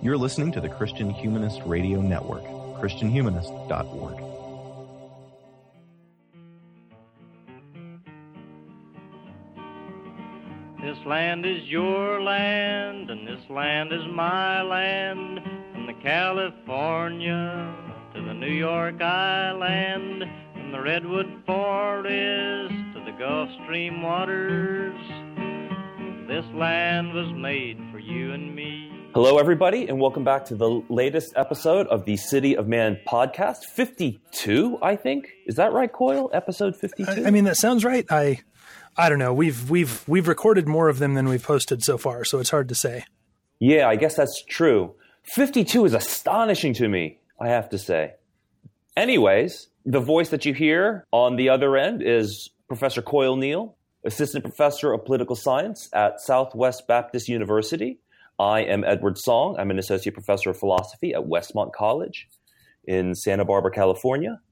You're listening to the Christian Humanist Radio Network, christianhumanist.org. This land is your land, and this land is my land, from the California to the New York Island, from the Redwood Forest to the Gulf Stream waters. This land was made for you and me. Hello, everybody, and welcome back to the latest episode of the City of Man podcast. 52, I think. Is that right, Coyle? Episode 52? I mean, that sounds right. I don't know. We've recorded more of them than we've posted so far, so it's hard to say. Yeah, I guess that's true. 52 is astonishing to me, I have to say. Anyways, the voice that you hear on the other end is Professor Coyle Neal, Assistant Professor of Political Science at Southwest Baptist University. I am Edward Song. I'm an Associate Professor of Philosophy at Westmont College in Santa Barbara, California.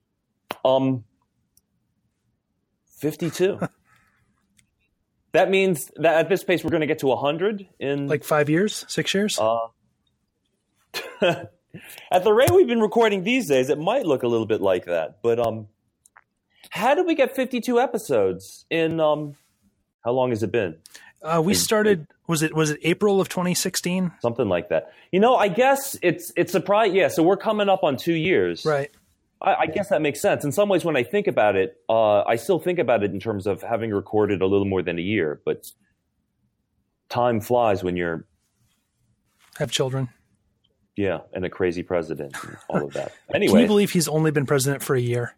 52. That means that at this pace, we're going to get to 100 in... Like 5 years? 6 years? At the rate we've been recording these days, it might look a little bit like that. But how did we get 52 episodes in... how long has it been? We started... Was it April of 2016? Something like that. You know, I guess it's surprising. Yeah, so we're coming up on 2 years. Right. I guess that makes sense. In some ways, when I think about it, I still think about it in terms of having recorded a little more than a year. But time flies when you're... Have children. Yeah, and a crazy president and all of that. Anyway. Can you believe he's only been president for a year?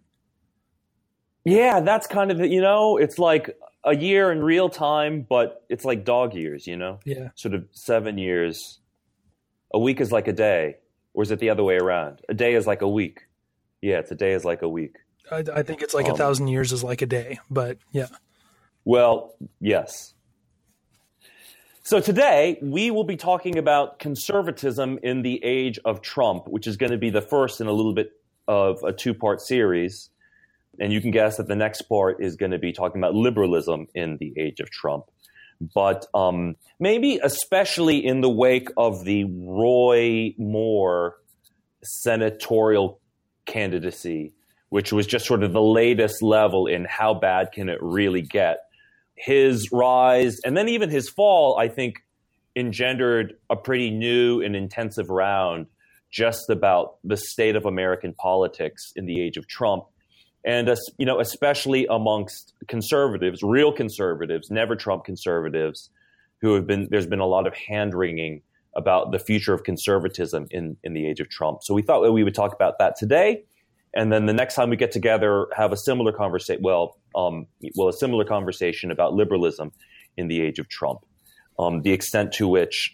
Yeah, that's kind of, it's like a year in real time, but it's like dog years, Yeah. Sort of 7 years. A week is like a day. Or is it the other way around? A day is like a week. Yeah, it's a day is like a week. I think it's like 1,000 years is like a day, but yeah. Well, yes. So today we will be talking about conservatism in the age of Trump, which is going to be the first in a little bit of a two-part series. And you can guess that the next part is going to be talking about liberalism in the age of Trump. But maybe especially in the wake of the Roy Moore senatorial candidacy, which was just sort of the latest level in how bad can it really get. His rise and then even his fall, I think, engendered a pretty new and intensive round just about the state of American politics in the age of Trump. And, especially amongst conservatives, real conservatives, never Trump conservatives, there's been a lot of hand-wringing about the future of conservatism in the age of Trump. So we thought that we would talk about that today. And then the next time we get together, have a similar conversation, a similar conversation about liberalism in the age of Trump. The extent to which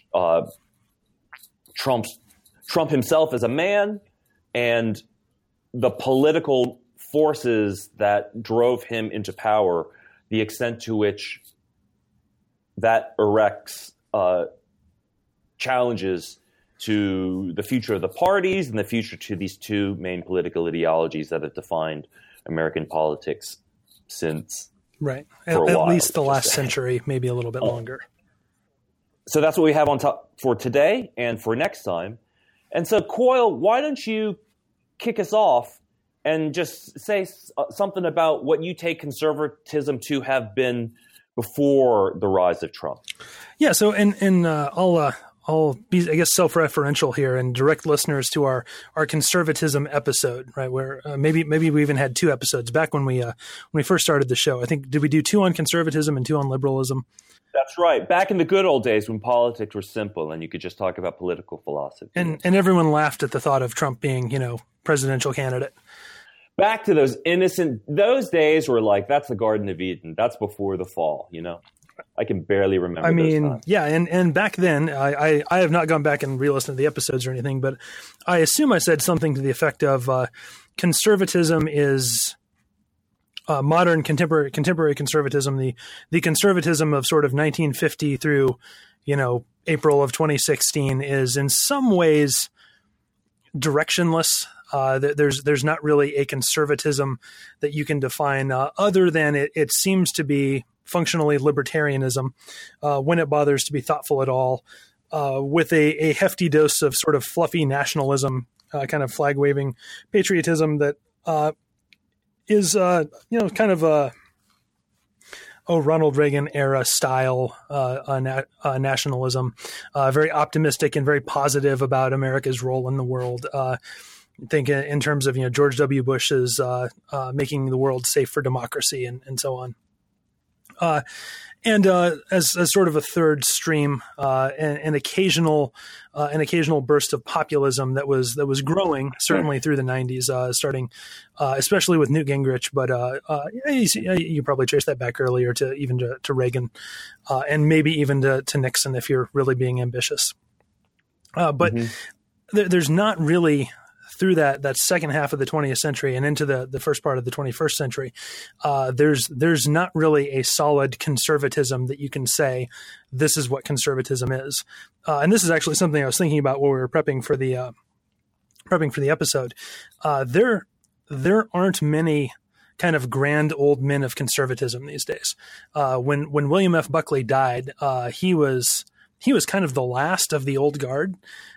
Trump himself as a man and the political forces that drove him into power, the extent to which that erects challenges to the future of the parties and the future to these two main political ideologies that have defined American politics since right at least the last century, maybe a little bit longer. So that's what we have on top for today and for next time. And so, Coyle, why don't you kick us off and just say something about what you take conservatism to have been before the rise of Trump? Yeah. So, I'll be, I guess, self-referential here and direct listeners to our conservatism episode, right? Where maybe we even had 2 episodes back when we first started the show. I think, did we do 2 on conservatism and 2 on liberalism? That's right. Back in the good old days when politics were simple and you could just talk about political philosophy. And everyone laughed at the thought of Trump being, presidential candidate. Back to those days were like, that's the Garden of Eden. That's before the fall, I can barely remember. Those times. Yeah. And back then I have not gone back and re-listened to the episodes or anything, but I assume I said something to the effect of conservatism is modern contemporary conservatism, the conservatism of sort of 1950 through, April of 2016 is in some ways directionless. There's not really a conservatism that you can define other than it seems to be functionally libertarianism when it bothers to be thoughtful at all. with a hefty dose of sort of fluffy nationalism, kind of flag waving patriotism that is kind of a Ronald Reagan era style nationalism, very optimistic and very positive about America's role in the world. Think in terms of George W. Bush's making the world safe for democracy and so on. And as sort of a third stream, an occasional burst of populism that was growing certainly through the 90s, starting especially with Newt Gingrich, but you probably trace that back earlier to Reagan, and maybe even to Nixon if you're really being ambitious. But there's not really, through that second half of the 20th century and into the first part of the 21st century, there's not really a solid conservatism that you can say this is what conservatism is. And this is actually something I was thinking about while we were prepping for the episode. There aren't many kind of grand old men of conservatism these days. When William F. Buckley died, he was kind of the last of the old guard.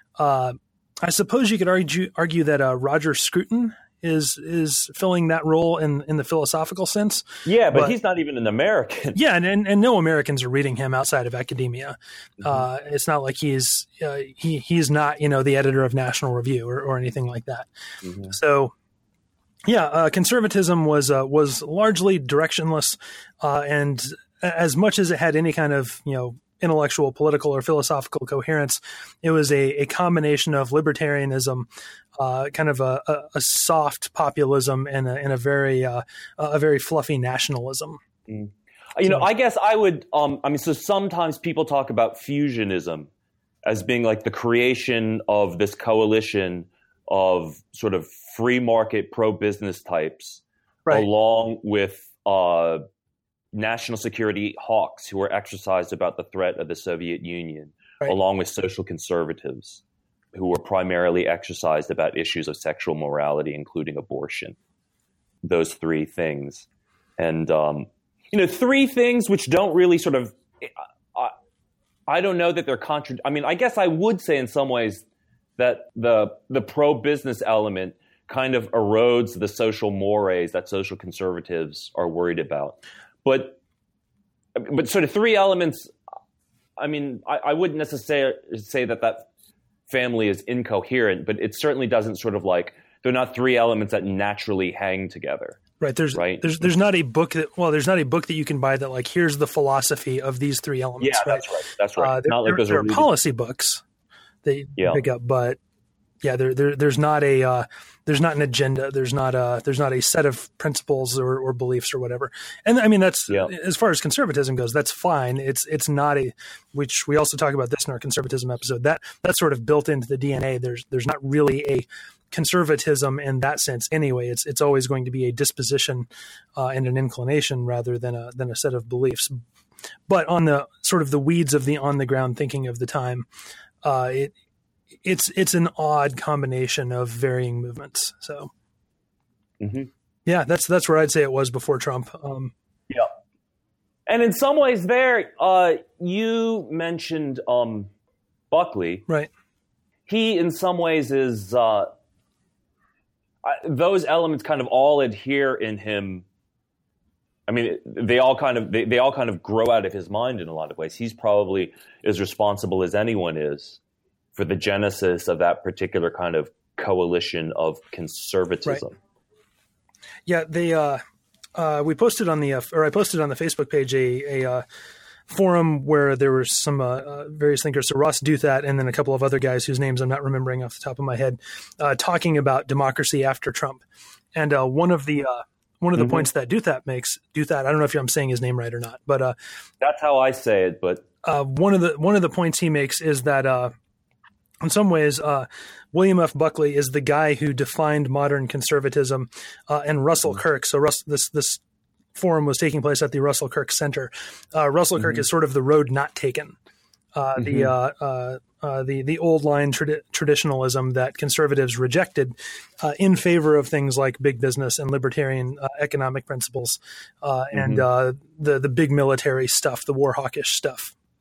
I suppose you could argue that Roger Scruton is filling that role in the philosophical sense. Yeah, but he's not even an American. Yeah, and no Americans are reading him outside of academia. It's not like he's not the editor of National Review or anything like that. So yeah, conservatism was largely directionless, and as much as it had any kind of intellectual, political, or philosophical coherence, it was a combination of libertarianism, kind of a soft populism, and a very fluffy nationalism. I guess I would. So sometimes people talk about fusionism as being like the creation of this coalition of sort of free market pro-business types, right, along with national security hawks who were exercised about the threat of the Soviet Union, right, along with social conservatives who were primarily exercised about issues of sexual morality, including abortion. Those three things. And, three things which don't really sort of, I don't know that they're I guess I would say in some ways that the pro-business element kind of erodes the social mores that social conservatives are worried about. But sort of three elements, I wouldn't necessarily say that family is incoherent, but it certainly doesn't sort of like, they're not three elements that naturally hang together. Right. There's not a book that you can buy that like, here's the philosophy of these three elements. Yeah, right? That's right. There are policy books that you pick up, but yeah, there's not an agenda. There's not a set of principles or beliefs or whatever. And that's as far as conservatism goes, that's fine. It's not which we also talk about this in our conservatism episode, that's sort of built into the DNA. There's not really a conservatism in that sense anyway. It's always going to be a disposition and an inclination rather than a set of beliefs. But on the sort of the weeds of the on the ground thinking of the time, it's an odd combination of varying movements. So, yeah, that's where I'd say it was before Trump. Yeah, and in some ways, there you mentioned Buckley, right? He, in some ways, is those elements kind of all adhere in him. They all kind of grow out of his mind in a lot of ways. He's probably as responsible as anyone is for the genesis of that particular kind of coalition of conservatism. Right. Yeah, we posted on I posted on the Facebook page a forum where there were some various thinkers, so Ross Douthat and then a couple of other guys whose names I'm not remembering off the top of my head, talking about democracy after Trump. And one of the points that Douthat makes, I don't know if I'm saying his name right or not, but that's how I say it. But one of the points he makes is that in some ways, William F. Buckley is the guy who defined modern conservatism, and Russell Kirk. So this forum was taking place at the Russell Kirk Center. Russell Kirk is sort of the road not taken, the old line traditionalism that conservatives rejected in favor of things like big business and libertarian economic principles, and the big military stuff, the war hawkish stuff.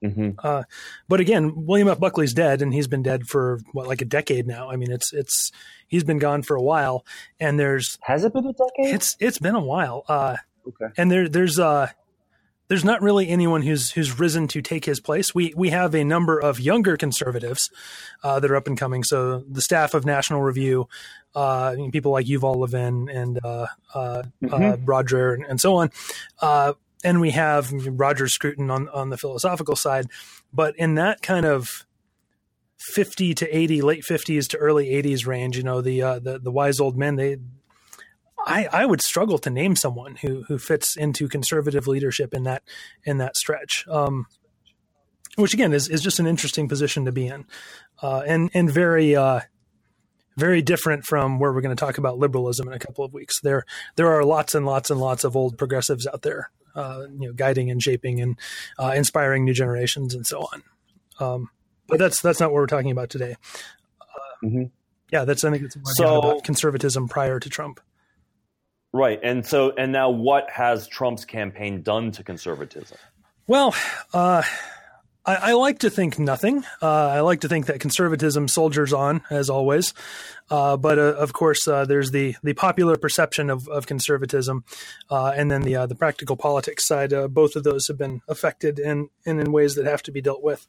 But again, William F. Buckley's dead, and he's been dead for like a decade now. I mean, he's been gone for a while, and has it been a decade? It's been a while. Okay, and there's not really anyone who's risen to take his place. We have a number of younger conservatives that are up and coming. So the staff of National Review, people like Yuval Levin and Roger and so on. And we have Roger Scruton on the philosophical side. But in that kind of 50 to 80, late 50s to early 80s range, the wise old men, I would struggle to name someone who fits into conservative leadership in that stretch, which again is just an interesting position to be in, and very very different from where we're going to talk about liberalism in a couple of weeks. There are lots and lots and lots of old progressives out there, guiding and shaping and inspiring new generations and so on. But that's not what we're talking about today. Yeah, I think it's more about conservatism prior to Trump. Right. And now what has Trump's campaign done to conservatism? Well, I like to think nothing. I like to think that conservatism soldiers on, as always. But of course, there's the popular perception of conservatism, and then the practical politics side. Both of those have been affected and in ways that have to be dealt with.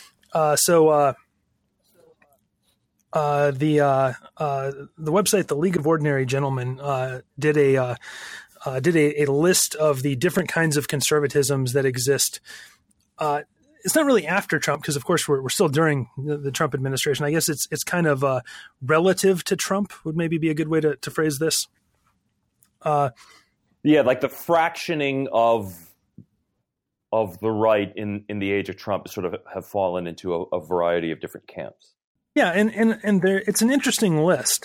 The website, the League of Ordinary Gentlemen, did a list of the different kinds of conservatisms that exist. It's not really after Trump, because of course we're still during the Trump administration. I guess it's kind of relative to Trump would maybe be a good way to phrase this. Like the fractioning of the right in the age of Trump sort of have fallen into a variety of different camps. Yeah, and there, it's an interesting list.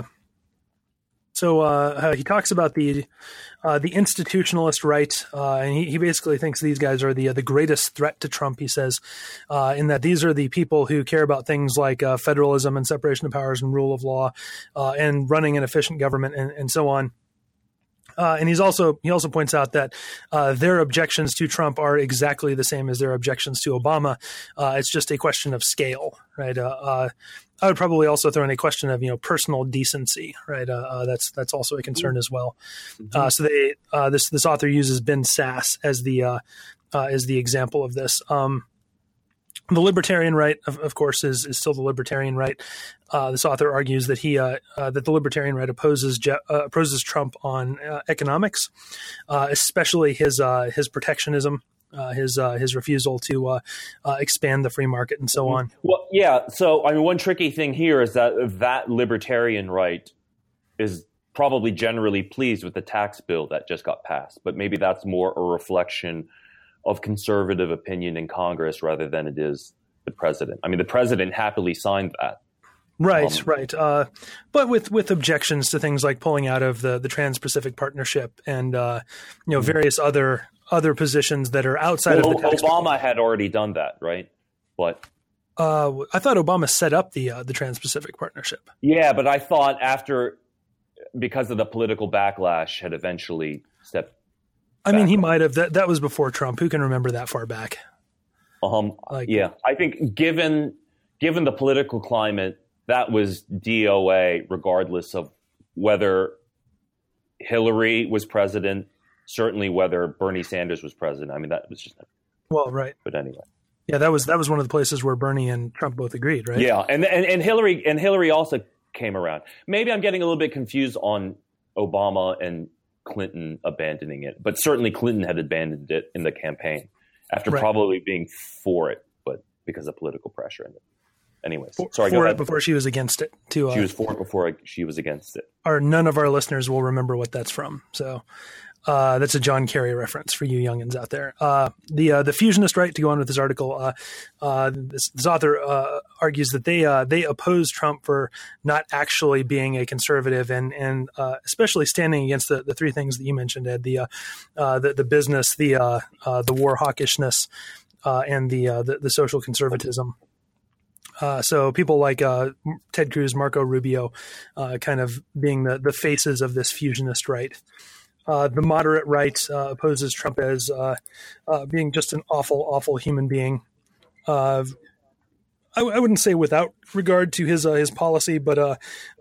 So he talks about the institutionalist right, and he basically thinks these guys are the greatest threat to Trump. He says, in that these are the people who care about things like federalism and separation of powers and rule of law, and running an efficient government and so on. And he also points out that their objections to Trump are exactly the same as their objections to Obama. It's just a question of scale, right? I would probably also throw in a question of personal decency, right? That's also a concern as well. So this author uses Ben Sasse as the example of this. The libertarian right, of course, is still the libertarian right. This author argues that that the libertarian right opposes Trump on economics, especially his protectionism, his refusal to expand the free market and so on. Well, yeah. So one tricky thing here is that libertarian right is probably generally pleased with the tax bill that just got passed, but maybe that's more a reflection of conservative opinion in Congress rather than it is the president. I mean, the president happily signed that. Right. But with objections to things like pulling out of the Trans-Pacific Partnership and various other positions that are outside of the tax Obama bill. had already done that, right? But I thought Obama set up the Trans-Pacific Partnership. Yeah, but I thought because of the political backlash, had eventually stepped. I mean, he might have. That was before Trump. Who can remember that far back? Yeah, I think given the political climate, that was DOA, regardless of whether Hillary was president, certainly whether Bernie Sanders was president. I mean, that was just right. But anyway, yeah, that was one of the places where Bernie and Trump both agreed, right? Yeah, and Hillary also came around. Maybe I'm getting a little bit confused on Obama and Clinton abandoning it, but certainly Clinton had abandoned it in the campaign after probably being for it, but because of political pressure. Anyways, sorry, go ahead. Before she was against it, too. She was for it before she was against it. None of our listeners will remember what that's from. So that's a John Kerry reference for you youngins out there. The fusionist right, to go on with this article, this author argues that they oppose Trump for not actually being a conservative and especially standing against the three things that you mentioned, Ed, the business, the war hawkishness, and the social conservatism. So people like Ted Cruz, Marco Rubio, kind of being the faces of this fusionist right. The moderate right opposes Trump as being just an awful, awful human being, I wouldn't say without regard to his policy, but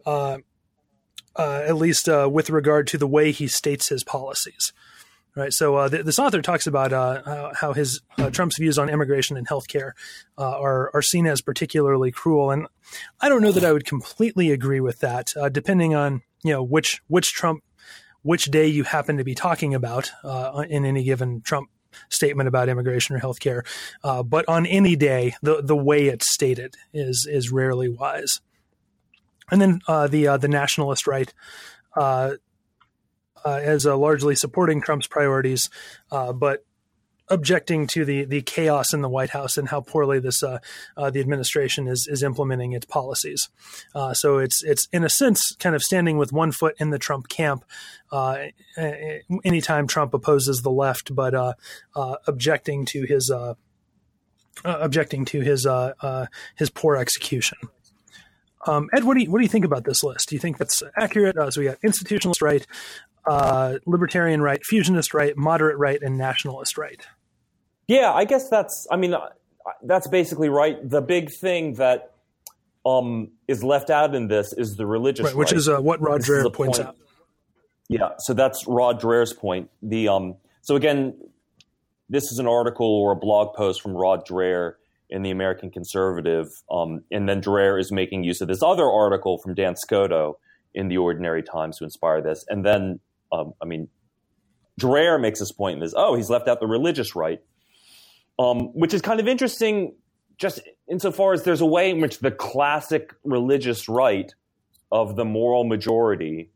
at least with regard to the way he states his policies. Right. So this author talks about how his Trump's views on immigration and healthcare are seen as particularly cruel, and I don't know that I would completely agree with that. Depending on which day you happen to be talking about in any given Trump statement about immigration or healthcare, but on any day, the way it's stated is rarely wise. And then the nationalist right. As largely supporting Trump's priorities, but objecting to the chaos in the White House and how poorly the administration is implementing its policies. So it's in a sense kind of standing with one foot in the Trump camp anytime Trump opposes the left, but objecting to his poor execution. Ed, what do you think about this list? Do you think that's accurate? So we got institutionalist right, libertarian right, fusionist right, moderate right, and nationalist right. Yeah, I guess that's basically right. The big thing that is left out in this is the religious right, which is what Rod Dreher points out. Yeah, so that's Rod Dreher's point. So again, this is an article or a blog post from Rod Dreher in the American Conservative, and then Dreher is making use of this other article from Dan Scotto in the Ordinary Times to inspire this. And then, Dreher makes this point in this, he's left out the religious right, which is kind of interesting just insofar as there's a way in which the classic religious right of the moral majority,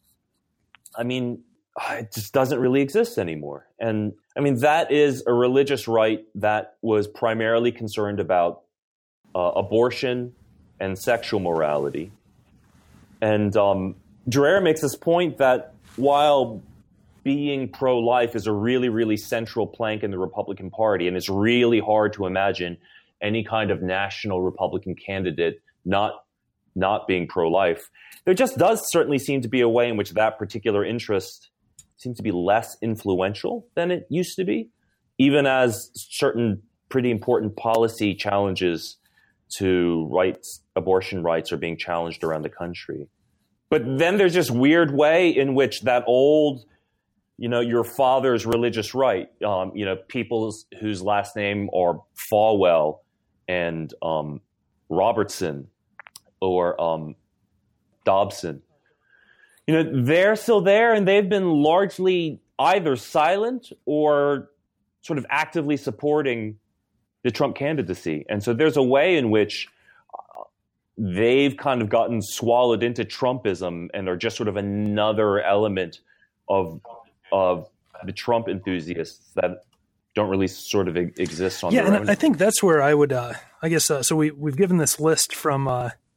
it just doesn't really exist anymore. And that is a religious right that was primarily concerned about abortion and sexual morality. And Dreher makes this point that while being pro-life is a really, really central plank in the Republican Party, and it's really hard to imagine any kind of national Republican candidate not being pro-life, there just does certainly seem to be a way in which that particular interest seems to be less influential than it used to be, even as certain pretty important policy challenges to abortion rights are being challenged around the country. But then there's this weird way in which that old, your father's religious right, people whose last name are Falwell and Robertson or Dobson, they're still there, and they've been largely either silent or sort of actively supporting the Trump candidacy. And so there's a way in which they've kind of gotten swallowed into Trumpism and are just sort of another element of the Trump enthusiasts that don't really sort of exist on their own. Yeah, and I think that's where I would, so we've given this list from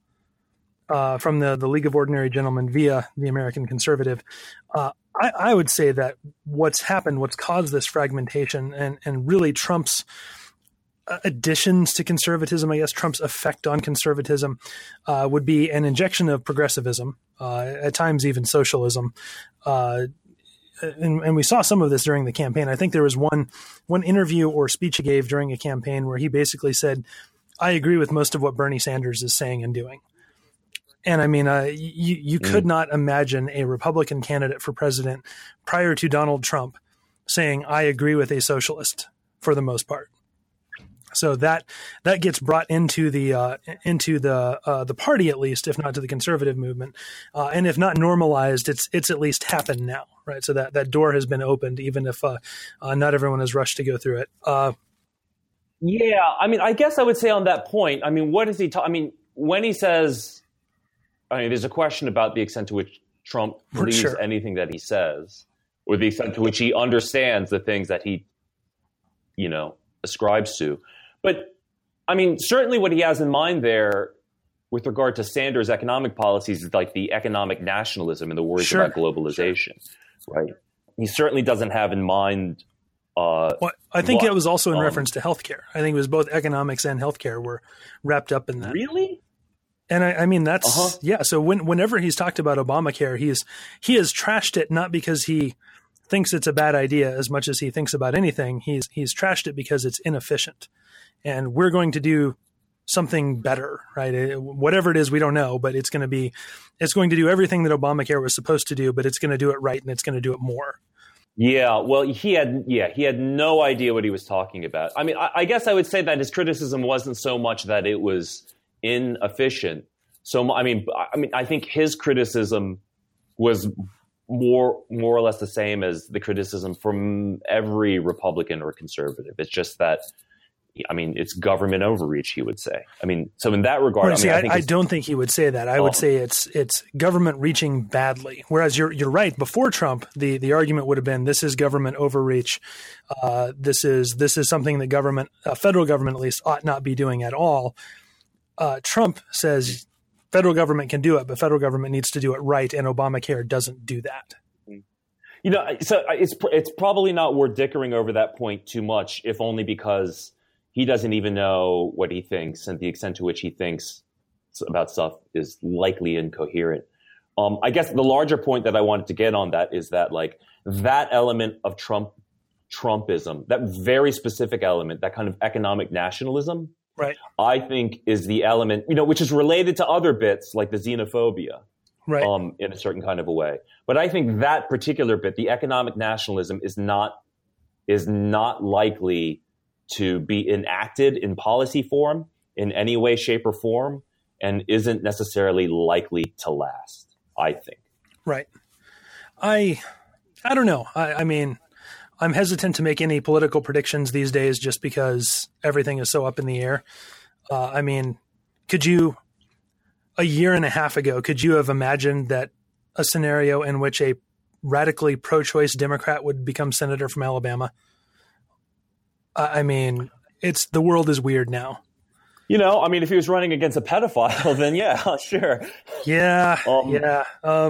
the League of Ordinary Gentlemen via the American Conservative. I would say that what's caused this fragmentation and really Trump's additions to conservatism, I guess Trump's effect on conservatism would be an injection of progressivism, at times even socialism. And we saw some of this during the campaign. I think there was one interview or speech he gave during a campaign where he basically said, I agree with most of what Bernie Sanders is saying and doing. And you could not imagine a Republican candidate for president prior to Donald Trump saying, I agree with a socialist for the most part. So that gets brought into the party, at least, if not to the conservative movement. And if not normalized, it's at least happened now, right? So that door has been opened, even if not everyone has rushed to go through it. Yeah, I guess I would say on that point, what is he when he says, there's a question about the extent to which Trump believes anything that he says, or the extent to which he understands the things that he, ascribes to. But, certainly what he has in mind there with regard to Sanders' economic policies is like the economic nationalism and the worries about globalization, right? He certainly doesn't have in mind... I think it was also in reference to healthcare. I think it was both economics and healthcare were wrapped up in that. Really? And that's yeah. So whenever he's talked about Obamacare, he has trashed it not because he thinks it's a bad idea as much as he thinks about anything. He's trashed it because it's inefficient, and we're going to do something better, right? Whatever it is, we don't know, but it's going to do everything that Obamacare was supposed to do, but it's going to do it right, and it's going to do it more. Yeah, well, he had no idea what he was talking about. I mean, I guess I would say that his criticism wasn't so much that it was inefficient. So, I think his criticism was more or less the same as the criticism from every Republican or conservative. It's just that, it's government overreach, he would say. So in that regard, I don't think he would say that. I would say it's government reaching badly. Whereas you're right. Before Trump, the argument would have been this is government overreach. This is something that federal government at least ought not be doing at all. Trump says federal government can do it, but federal government needs to do it right, and Obamacare doesn't do that. So it's probably not worth dickering over that point too much, if only because he doesn't even know what he thinks, and the extent to which he thinks about stuff is likely incoherent. I guess the larger point that I wanted to get on that is that that element of Trumpism, that very specific element, that kind of economic nationalism, right, I think is the element, which is related to other bits like the xenophobia, right, in a certain kind of a way. But I think that particular bit, the economic nationalism, is not likely to be enacted in policy form in any way, shape, or form, and isn't necessarily likely to last, I think. Right. I don't know. I'm hesitant to make any political predictions these days just because everything is so up in the air. Could you, a year and a half ago, could you have imagined that a scenario in which a radically pro-choice Democrat would become senator from Alabama? The world is weird now. If he was running against a pedophile, then yeah, sure. Yeah, yeah.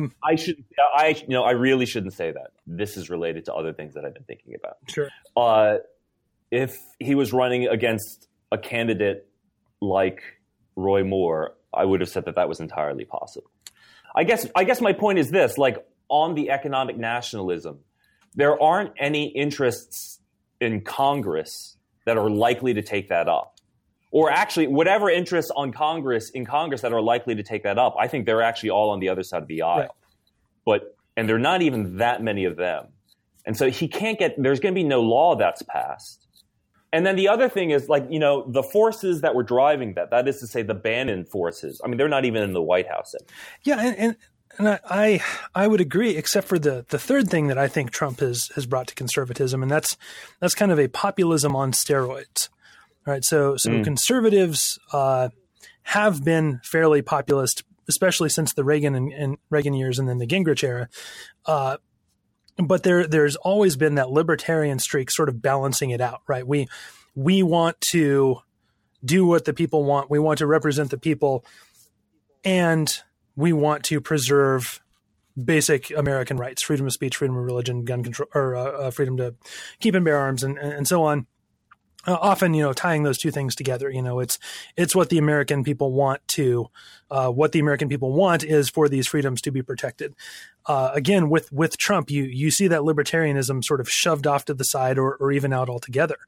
I really shouldn't say that. This is related to other things that I've been thinking about. Sure. If he was running against a candidate like Roy Moore, I would have said that was entirely possible. I guess my point is this: on the economic nationalism, there aren't any interests in Congress that are likely to take that up. Or actually, whatever interests in Congress that are likely to take that up, I think they're actually all on the other side of the aisle. Right. And there are not even that many of them. And so there's going to be no law that's passed. And then the other thing is the forces that were driving that is to say the Bannon forces. They're not even in the White House anymore. Yeah. And I would agree, except for the third thing that I think Trump has brought to conservatism, and that's kind of a populism on steroids. All right, so conservatives have been fairly populist, especially since the Reagan years and then the Gingrich era. But there's always been that libertarian streak, sort of balancing it out, right? We want to do what the people want. We want to represent the people, and we want to preserve basic American rights: freedom of speech, freedom of religion, gun control, or freedom to keep and bear arms, and so on. Often, tying those two things together. It's what the American people want to. What the American people want is for these freedoms to be protected. Again, with Trump, you see that libertarianism sort of shoved off to the side, or even out altogether.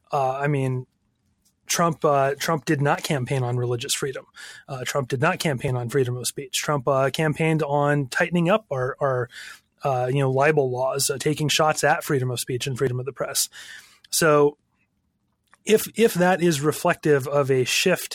Trump did not campaign on religious freedom. Trump did not campaign on freedom of speech. Trump campaigned on tightening up our libel laws, taking shots at freedom of speech and freedom of the press. So if that is reflective of a shift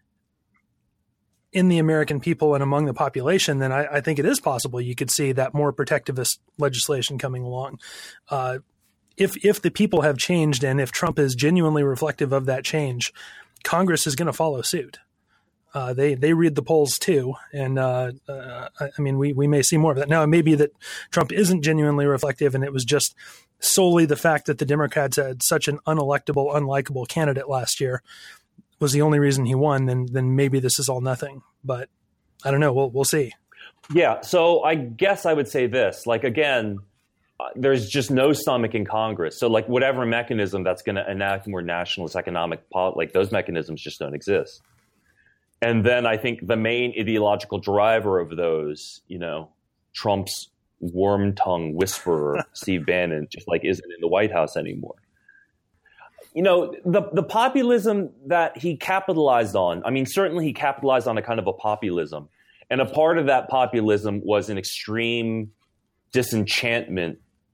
in the American people and among the population, then I think it is possible you could see that more protectivist legislation coming along. If the people have changed, and if Trump is genuinely reflective of that change, Congress is going to follow suit. They read the polls too, and we may see more of that. Now, it may be that Trump isn't genuinely reflective, and it was just solely the fact that the Democrats had such an unelectable, unlikable candidate last year was the only reason he won. Then maybe this is all nothing. But I don't know. We'll see. Yeah. So I guess I would say this. Again, there's just no stomach in Congress. So whatever mechanism that's going to enact more nationalist economic those mechanisms just don't exist. And then I think the main ideological driver of those, Trump's worm tongue whisperer, Steve Bannon, just isn't in the White House anymore. the populism that he capitalized on, I mean, certainly he capitalized on a kind of a populism. And a part of that populism was an extreme disenchantment,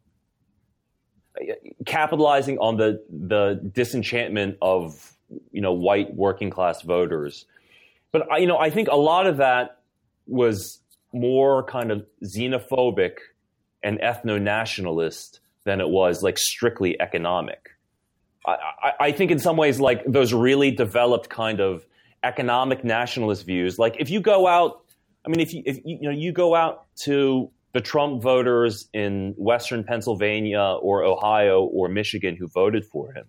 capitalizing on the disenchantment of, white working class voters. But, I think a lot of that was more kind of xenophobic and ethno-nationalist than it was like strictly economic. I think in some ways, like those really developed kind of economic nationalist views, like if you go out, if you go out to the Trump voters in Western Pennsylvania or Ohio or Michigan who voted for him,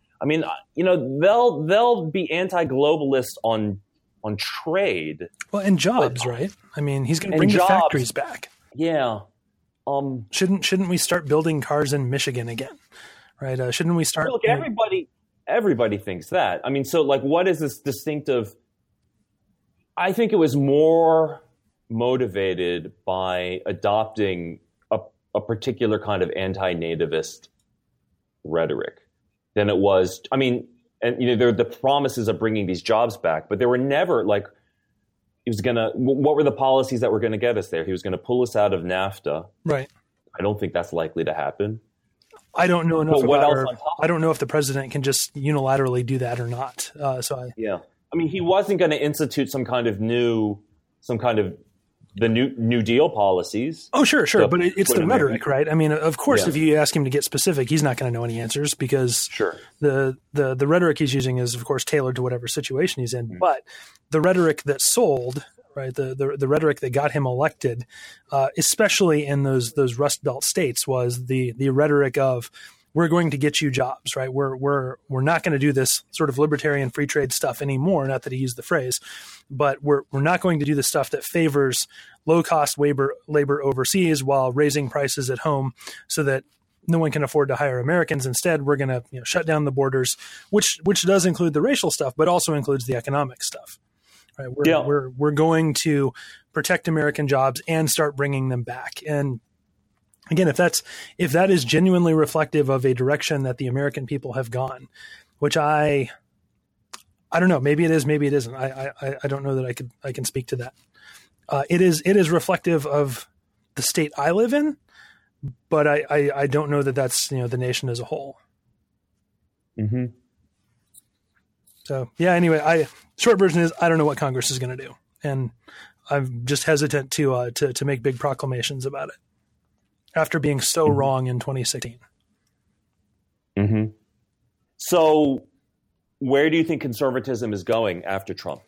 they'll be anti-globalist on trade. Well, and jobs, right? He's going to bring the factories back. Yeah. Shouldn't we start building cars in Michigan again? Right? Shouldn't we start? Look, everybody thinks that. So like, what is this distinctive? I think it was more motivated by adopting a particular kind of anti-nativist rhetoric than it was. There are the promises of bringing these jobs back, but there were never like what were the policies that were going to get us there? He was going to pull us out of NAFTA. Right. I don't think that's likely to happen. I don't know enough I don't know if the president can just unilaterally do that or not. He wasn't going to institute some kind of the New Deal policies. Oh, sure. But it's the rhetoric, right? Of course, If you ask him to get specific, he's not going to know any answers because the rhetoric he's using is, of course, tailored to whatever situation he's in. Mm-hmm. But the rhetoric that sold, right, the rhetoric that got him elected, especially in those Rust Belt states, was the rhetoric of, we're going to get you jobs, right? We're not going to do this sort of libertarian free trade stuff anymore. Not that he used the phrase, but we're not going to do the stuff that favors low cost labor overseas while raising prices at home so that no one can afford to hire Americans. Instead, we're going to shut down the borders, which does include the racial stuff, but also includes the economic stuff. Right? We're going to protect American jobs and start bringing them back. And again, if that is genuinely reflective of a direction that the American people have gone, which I don't know, maybe it is, maybe it isn't. I don't know that I can speak to that. It is reflective of the state I live in, but I don't know that that's the nation as a whole. Mm-hmm. So yeah. Anyway, short version is I don't know what Congress is going to do, and I'm just hesitant to make big proclamations about it after being so wrong in 2016. Mm-hmm. So where do you think conservatism is going after Trump?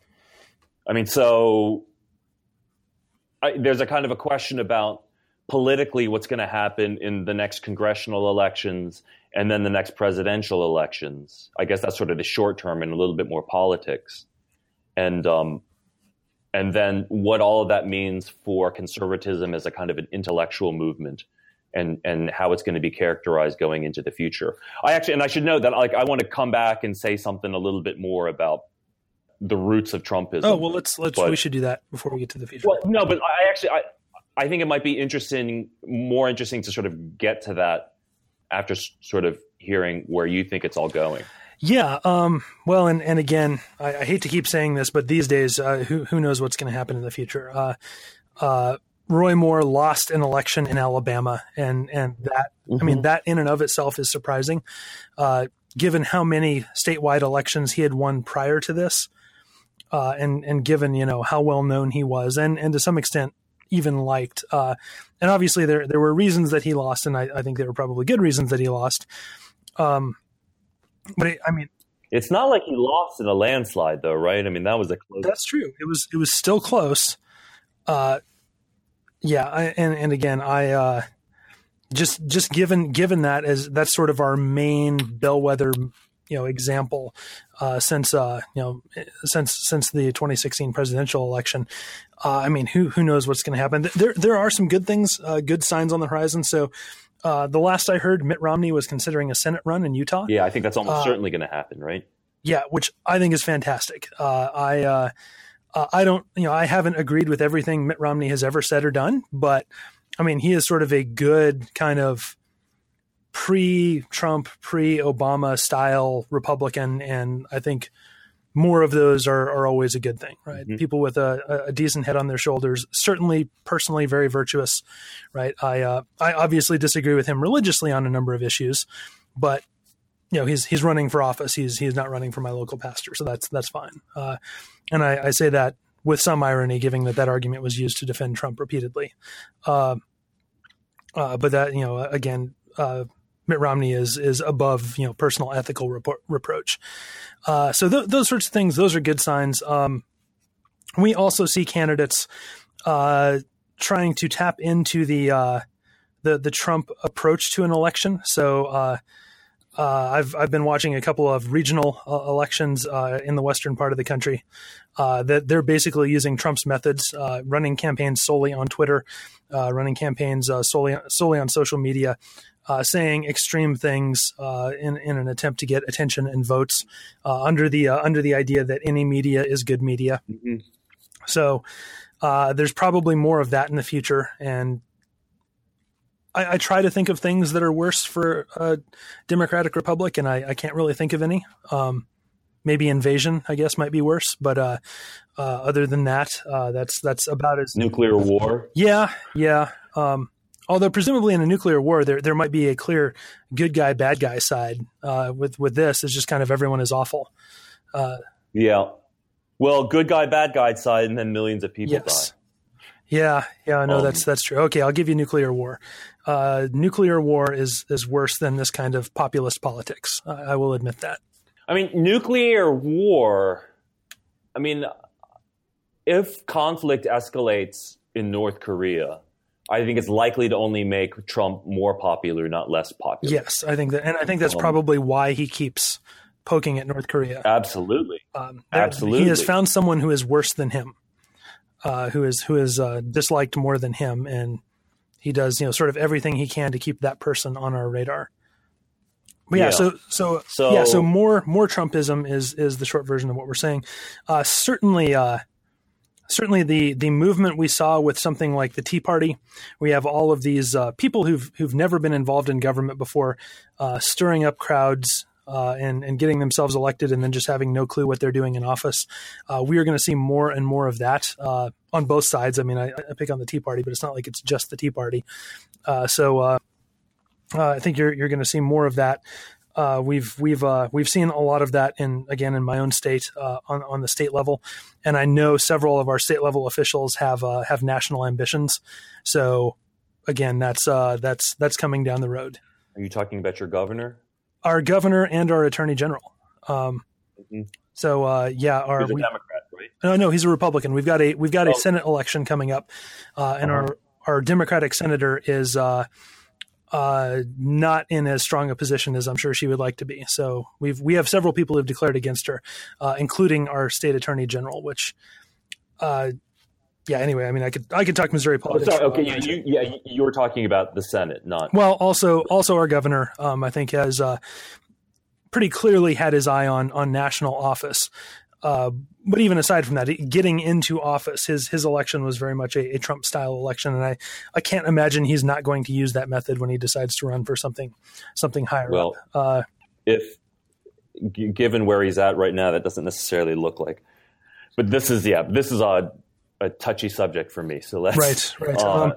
There's a kind of a question about politically what's going to happen in the next congressional elections and then the next presidential elections. I guess that's sort of the short term and a little bit more politics. And then what all of that means for conservatism as a kind of an intellectual movement and how it's going to be characterized going into the future. I should note that I want to come back and say something a little bit more about the roots of Trumpism. Oh, well, we should do that before we get to the future. Well, no, but I think it might be more interesting to sort of get to that after sort of hearing where you think it's all going. Yeah. Well, and again, I hate to keep saying this, but these days, who knows what's going to happen in the future? Roy Moore lost an election in Alabama, and that, mm-hmm. That in and of itself is surprising, given how many statewide elections he had won prior to this, and given, how well known he was, and to some extent even liked. And obviously there were reasons that he lost, and I think there were probably good reasons that he lost. But it's not like he lost in a landslide, though, right? That was a close. That's true. It was still close. Yeah, and again, I just given that as that's sort of our main bellwether, example since the 2016 presidential election. Who knows what's going to happen? There are some good things, good signs on the horizon. So the last I heard, Mitt Romney was considering a Senate run in Utah. Yeah, I think that's almost certainly going to happen, right? Yeah, which I think is fantastic. I don't, I haven't agreed with everything Mitt Romney has ever said or done, but he is sort of a good kind of pre-Trump, pre-Obama style Republican, and I think more of those are always a good thing, right? Mm-hmm. People with a decent head on their shoulders, certainly personally very virtuous, right? I obviously disagree with him religiously on a number of issues, but he's running for office. He's not running for my local pastor, so that's fine. And I say that with some irony, given that argument was used to defend Trump repeatedly. But that again. Mitt Romney is above, personal ethical reproach. So those sorts of things, those are good signs. We also see candidates trying to tap into the Trump approach to an election. So I've been watching a couple of regional elections in the western part of the country that they're basically using Trump's methods, running campaigns solely on Twitter, running campaigns solely on social media. Saying extreme things in an attempt to get attention and votes under the idea that any media is good media. Mm-hmm. So there's probably more of that in the future, and I try to think of things that are worse for a democratic republic, and I can't really think of any. Maybe invasion, I guess, might be worse, but other than that, that's about as nuclear war. Yeah. Although presumably in a nuclear war, there might be a clear good guy, bad guy side. With this, it's just kind of everyone is awful. Yeah. Well, good guy, bad guy side, and then millions of people die. Yeah. No, that's true. Okay, I'll give you nuclear war. Nuclear war is worse than this kind of populist politics. I will admit that. I mean, nuclear war. I mean, if conflict escalates in North Korea, I think it's likely to only make Trump more popular, not less popular. Yes, I think that, and I think that's probably why he keeps poking at North Korea. Absolutely. Absolutely. He has found someone who is worse than him, who is disliked more than him, and he does sort of everything he can to keep that person on our radar. But so more Trumpism is the short version of what we're saying. Certainly the movement we saw with something like the Tea Party, we have all of these people who've never been involved in government before, stirring up crowds and getting themselves elected and then just having no clue what they're doing in office. We are going to see more and more of that on both sides. I mean, I pick on the Tea Party, but it's not like it's just the Tea Party. So I think you're going to see more of that. We've seen a lot of that in my own state on the state level, and I know several of our state level officials have national ambitions. So again, that's coming down the road. Are you talking about your governor? Our governor and our attorney general. So he's a Democrat, right? No, he's a Republican. We've got a Senate election coming up, and our Democratic senator is not in as strong a position as I'm sure she would like to be. So we have several people who've declared against her, including our state attorney general, which, anyway, I mean, I could talk Missouri politics. Oh, sorry, okay. You were talking about the Senate, not. Well, also our governor, I think has, pretty clearly had his eye on national office. But even aside from that, getting into office, his election was very much a Trump-style election, and I can't imagine he's not going to use that method when he decides to run for something higher up. Well, if given where he's at right now, that doesn't necessarily look like. But this is a touchy subject for me. So let's right.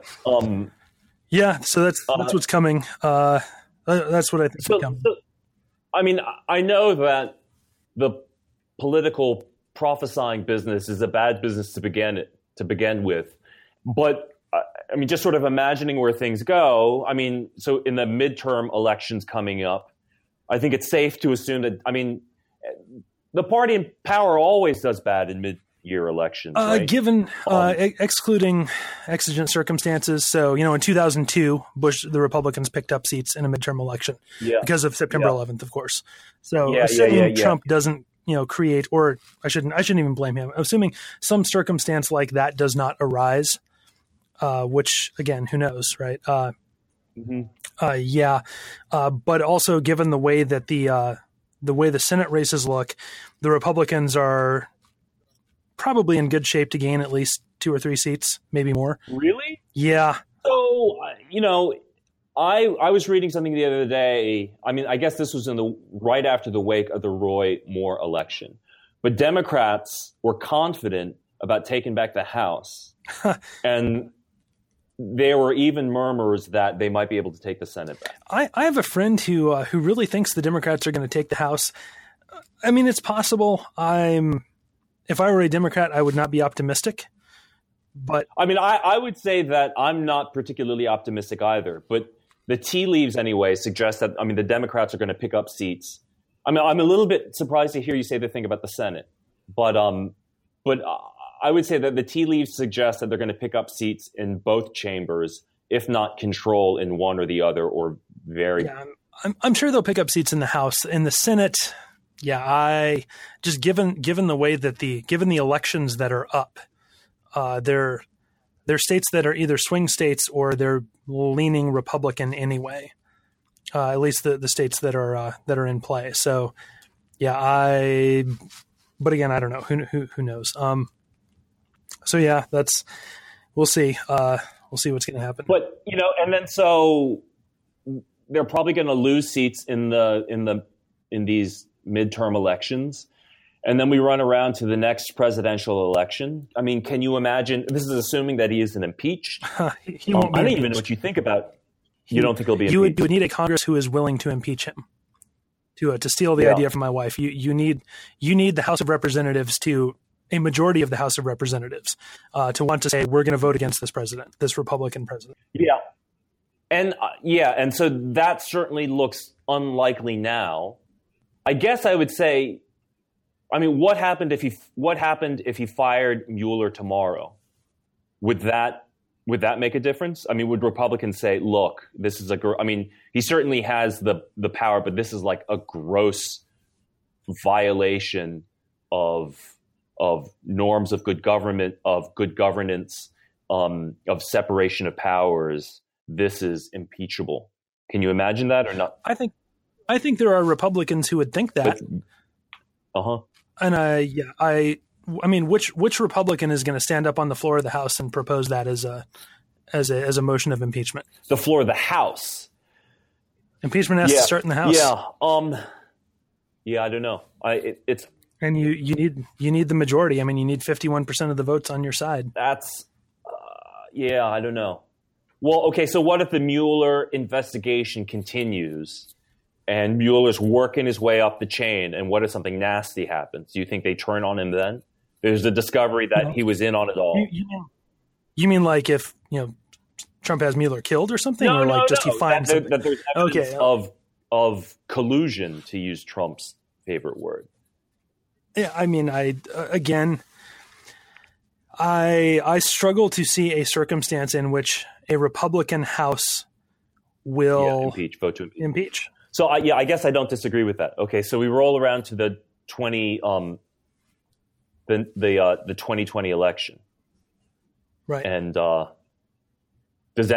So that's what's coming. That's what I think is coming. I mean, I know that the political prophesying business is a bad business to begin with, but I mean, just sort of imagining where things go. I mean, so in the midterm elections coming up, I think it's safe to assume that, I mean, the party in power always does bad in mid-year elections, right? Given excluding exigent circumstances. So, in 2002, the Republicans picked up seats in a midterm election because of September 11th, of course. So assuming Trump doesn't, create, or I shouldn't even blame him. Assuming some circumstance like that does not arise, which again, who knows, right? But also given the way that the way the Senate races look, the Republicans are probably in good shape to gain at least 2 or 3 seats, maybe more. Really? Yeah. So, I was reading something the other day. I mean, I guess this was right after the wake of the Roy Moore election. But Democrats were confident about taking back the House. And there were even murmurs that they might be able to take the Senate back. I have a friend who really thinks the Democrats are going to take the House. I mean, it's possible. If I were a Democrat, I would not be optimistic. But I mean, I would say that I'm not particularly optimistic either. But the tea leaves anyway suggest that, I mean, the Democrats are going to pick up seats. I mean, I'm a little bit surprised to hear you say the thing about the Senate. But I would say that the tea leaves suggest that they're going to pick up seats in both chambers, if not control in one or the other, or very. Yeah, I'm sure they'll pick up seats in the House. In the Senate, yeah, I just given the way that given the elections that are up, they're states that are either swing states or they're leaning Republican anyway. At least the states that are in play. So, yeah, but again, I don't know. Who knows? So yeah, we'll see. We'll see what's going to happen. But and then so they're probably going to lose seats in these midterm elections, and then we run around to the next presidential election. I mean, can you imagine? This is assuming that he isn't impeached. He won't be I don't impeached. even know what you think about. You don't think he'll be impeached? You would need a Congress who is willing to impeach him. To steal the idea from my wife, you need the House of Representatives a majority of the House of Representatives to want to say we're going to vote against this president, this Republican president. Yeah, and so that certainly looks unlikely now. I guess I would say, I mean, what happened if he fired Mueller tomorrow? Would that make a difference? I mean, would Republicans say, look, this is I mean, he certainly has the power, but this is like a gross violation of norms of good government, of good governance, of separation of powers. This is impeachable. Can you imagine that or not? I think there are Republicans who would think that. And I mean, which Republican is going to stand up on the floor of the House and propose that as a motion of impeachment? The floor of the House. Impeachment has to start in the House. Yeah. I don't know. It's and you need the majority. I mean, you need 51% of the votes on your side. That's I don't know. Well, okay. So what if the Mueller investigation continues? And Mueller's working his way up the chain, and what if something nasty happens? Do you think they turn on him then? There's the discovery that he was in on it all. You mean like if Trump has Mueller killed or something, he finds that there's evidence of collusion, to use Trump's favorite word. Yeah, I mean, I struggle to see a circumstance in which a Republican House will vote to impeach. So I guess I don't disagree with that. Okay, so we roll around to the 2020 election, right? And does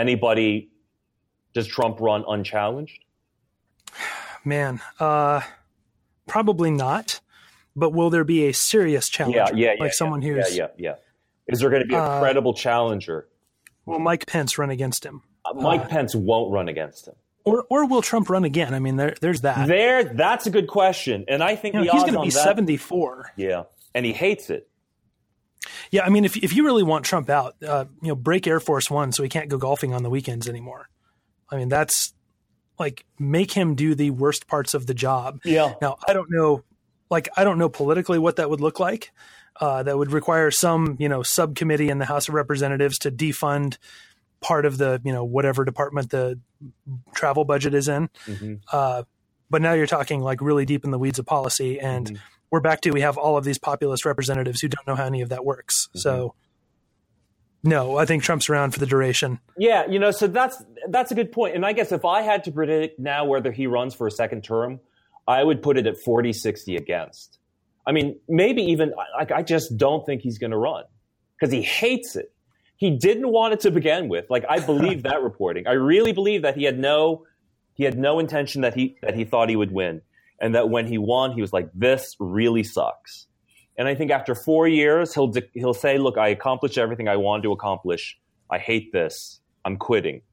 Trump run unchallenged? Man, probably not. But will there be a serious challenger? Someone who's yeah. Is there going to be a credible challenger? Will Mike Pence run against him? Mike Pence won't run against him. Or will Trump run again? I mean, there's that. That's a good question, and I think the odds he's going to be that, 74. Yeah, and he hates it. Yeah, I mean, if you really want Trump out, break Air Force One so he can't go golfing on the weekends anymore. I mean, that's like make him do the worst parts of the job. Yeah. Now I don't know politically what that would look like. That would require some subcommittee in the House of Representatives to defund part of the whatever department the travel budget is in. Mm-hmm. But now you're talking like really deep in the weeds of policy, and we're back to we have all of these populist representatives who don't know how any of that works. Mm-hmm. So no, I think Trump's around for the duration. Yeah, so that's a good point. And I guess if I had to predict now whether he runs for a second term, I would put it at 40-60 against. I mean, maybe even I just don't think he's going to run because he hates it. He didn't want it to begin with. Like, I believe that reporting. I really believe that he had no intention that he thought he would win, and that when he won, he was like, "This really sucks." And I think after 4 years, he'll say, "Look, I accomplished everything I wanted to accomplish. I hate this. I'm quitting."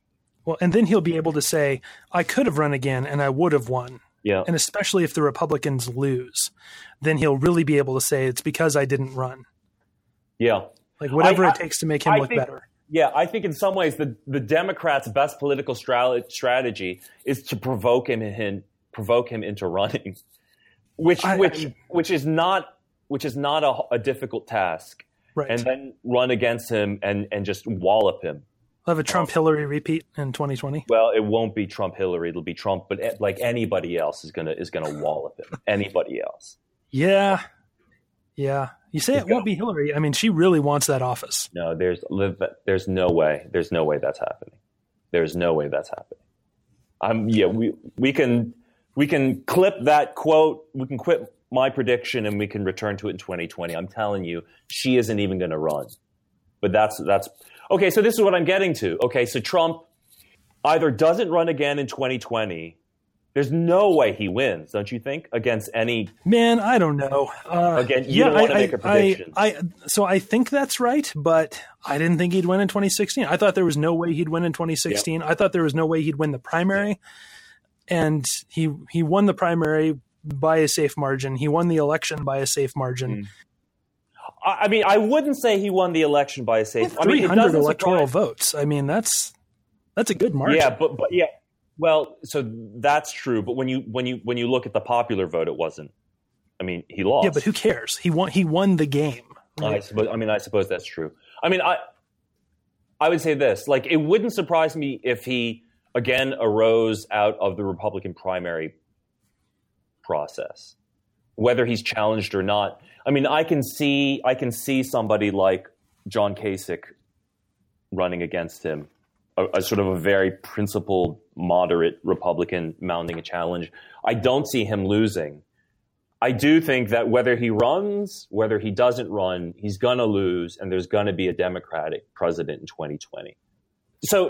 Well, and then he'll be able to say, I could have run again and I would have won. Yeah. And especially if the Republicans lose, then he'll really be able to say it's because I didn't run. Yeah. Like whatever it takes to make him look better. Yeah, I think in some ways the Democrats' best political strategy is to provoke him into running, which is not a difficult task. Right. And then run against him and just wallop him. We'll have a Trump-Hillary repeat in 2020. Well, it won't be Trump-Hillary. It'll be Trump, but like anybody else is gonna wallop him. Anybody else. Yeah. You say it won't be Hillary. I mean, she really wants that office. No, there's no way. There's no way that's happening. There's no way that's happening. We can clip that quote. We can quit my prediction, and we can return to it in 2020. I'm telling you, she isn't even going to run. But that's okay. So this is what I'm getting to. Okay, so Trump either doesn't run again in 2020. There's no way he wins, don't you think? Against any man, I don't know. Again, you don't want to make a prediction. So I think that's right, but I didn't think he'd win in 2016. I thought there was no way he'd win in 2016. Yeah. I thought there was no way he'd win the primary, and he won the primary by a safe margin. He won the election by a safe margin. I mean, I wouldn't say he won the election by a safe. 300 electoral votes. I mean, that's a good margin. Yeah, but yeah. Well, so that's true, but when you look at the popular vote, it wasn't. I mean, he lost. Yeah, but who cares? He won the game. Right? I suppose that's true. I mean, I would say this: like, it wouldn't surprise me if he again arose out of the Republican primary process, whether he's challenged or not. I mean, I can see somebody like John Kasich running against him. A sort of a very principled, moderate Republican mounting a challenge. I don't see him losing. I do think that whether he runs, whether he doesn't run, he's going to lose, and there's going to be a Democratic president in 2020. So,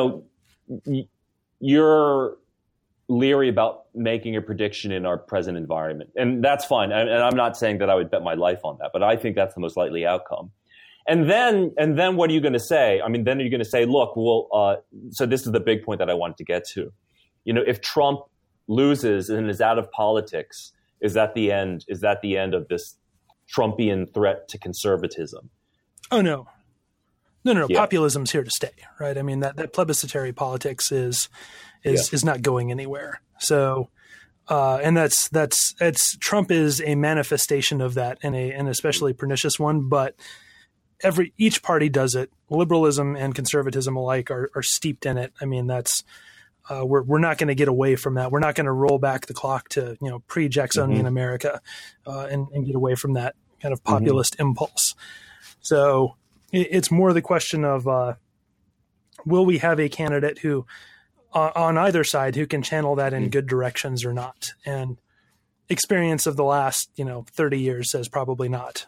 you're leery about making a prediction in our present environment, and that's fine. And I'm not saying that I would bet my life on that, but I think that's the most likely outcome. And then what are you going to say? I mean, then you're going to say, look, well, so this is the big point that I wanted to get to. If Trump loses and is out of politics, is that the end? Is that the end of this Trumpian threat to conservatism? Oh, no. Yeah. Populism's here to stay, right? I mean, that plebiscitary politics is not going anywhere. So, and that's Trump is a manifestation of that, and an especially pernicious one, but each party does it. Liberalism and conservatism alike are steeped in it. I mean, that's we're not going to get away from that. We're not going to roll back the clock to pre-Jacksonian America and get away from that kind of populist impulse. So it's more the question of will we have a candidate who on either side who can channel that in good directions or not? And experience of the last 30 years says probably not.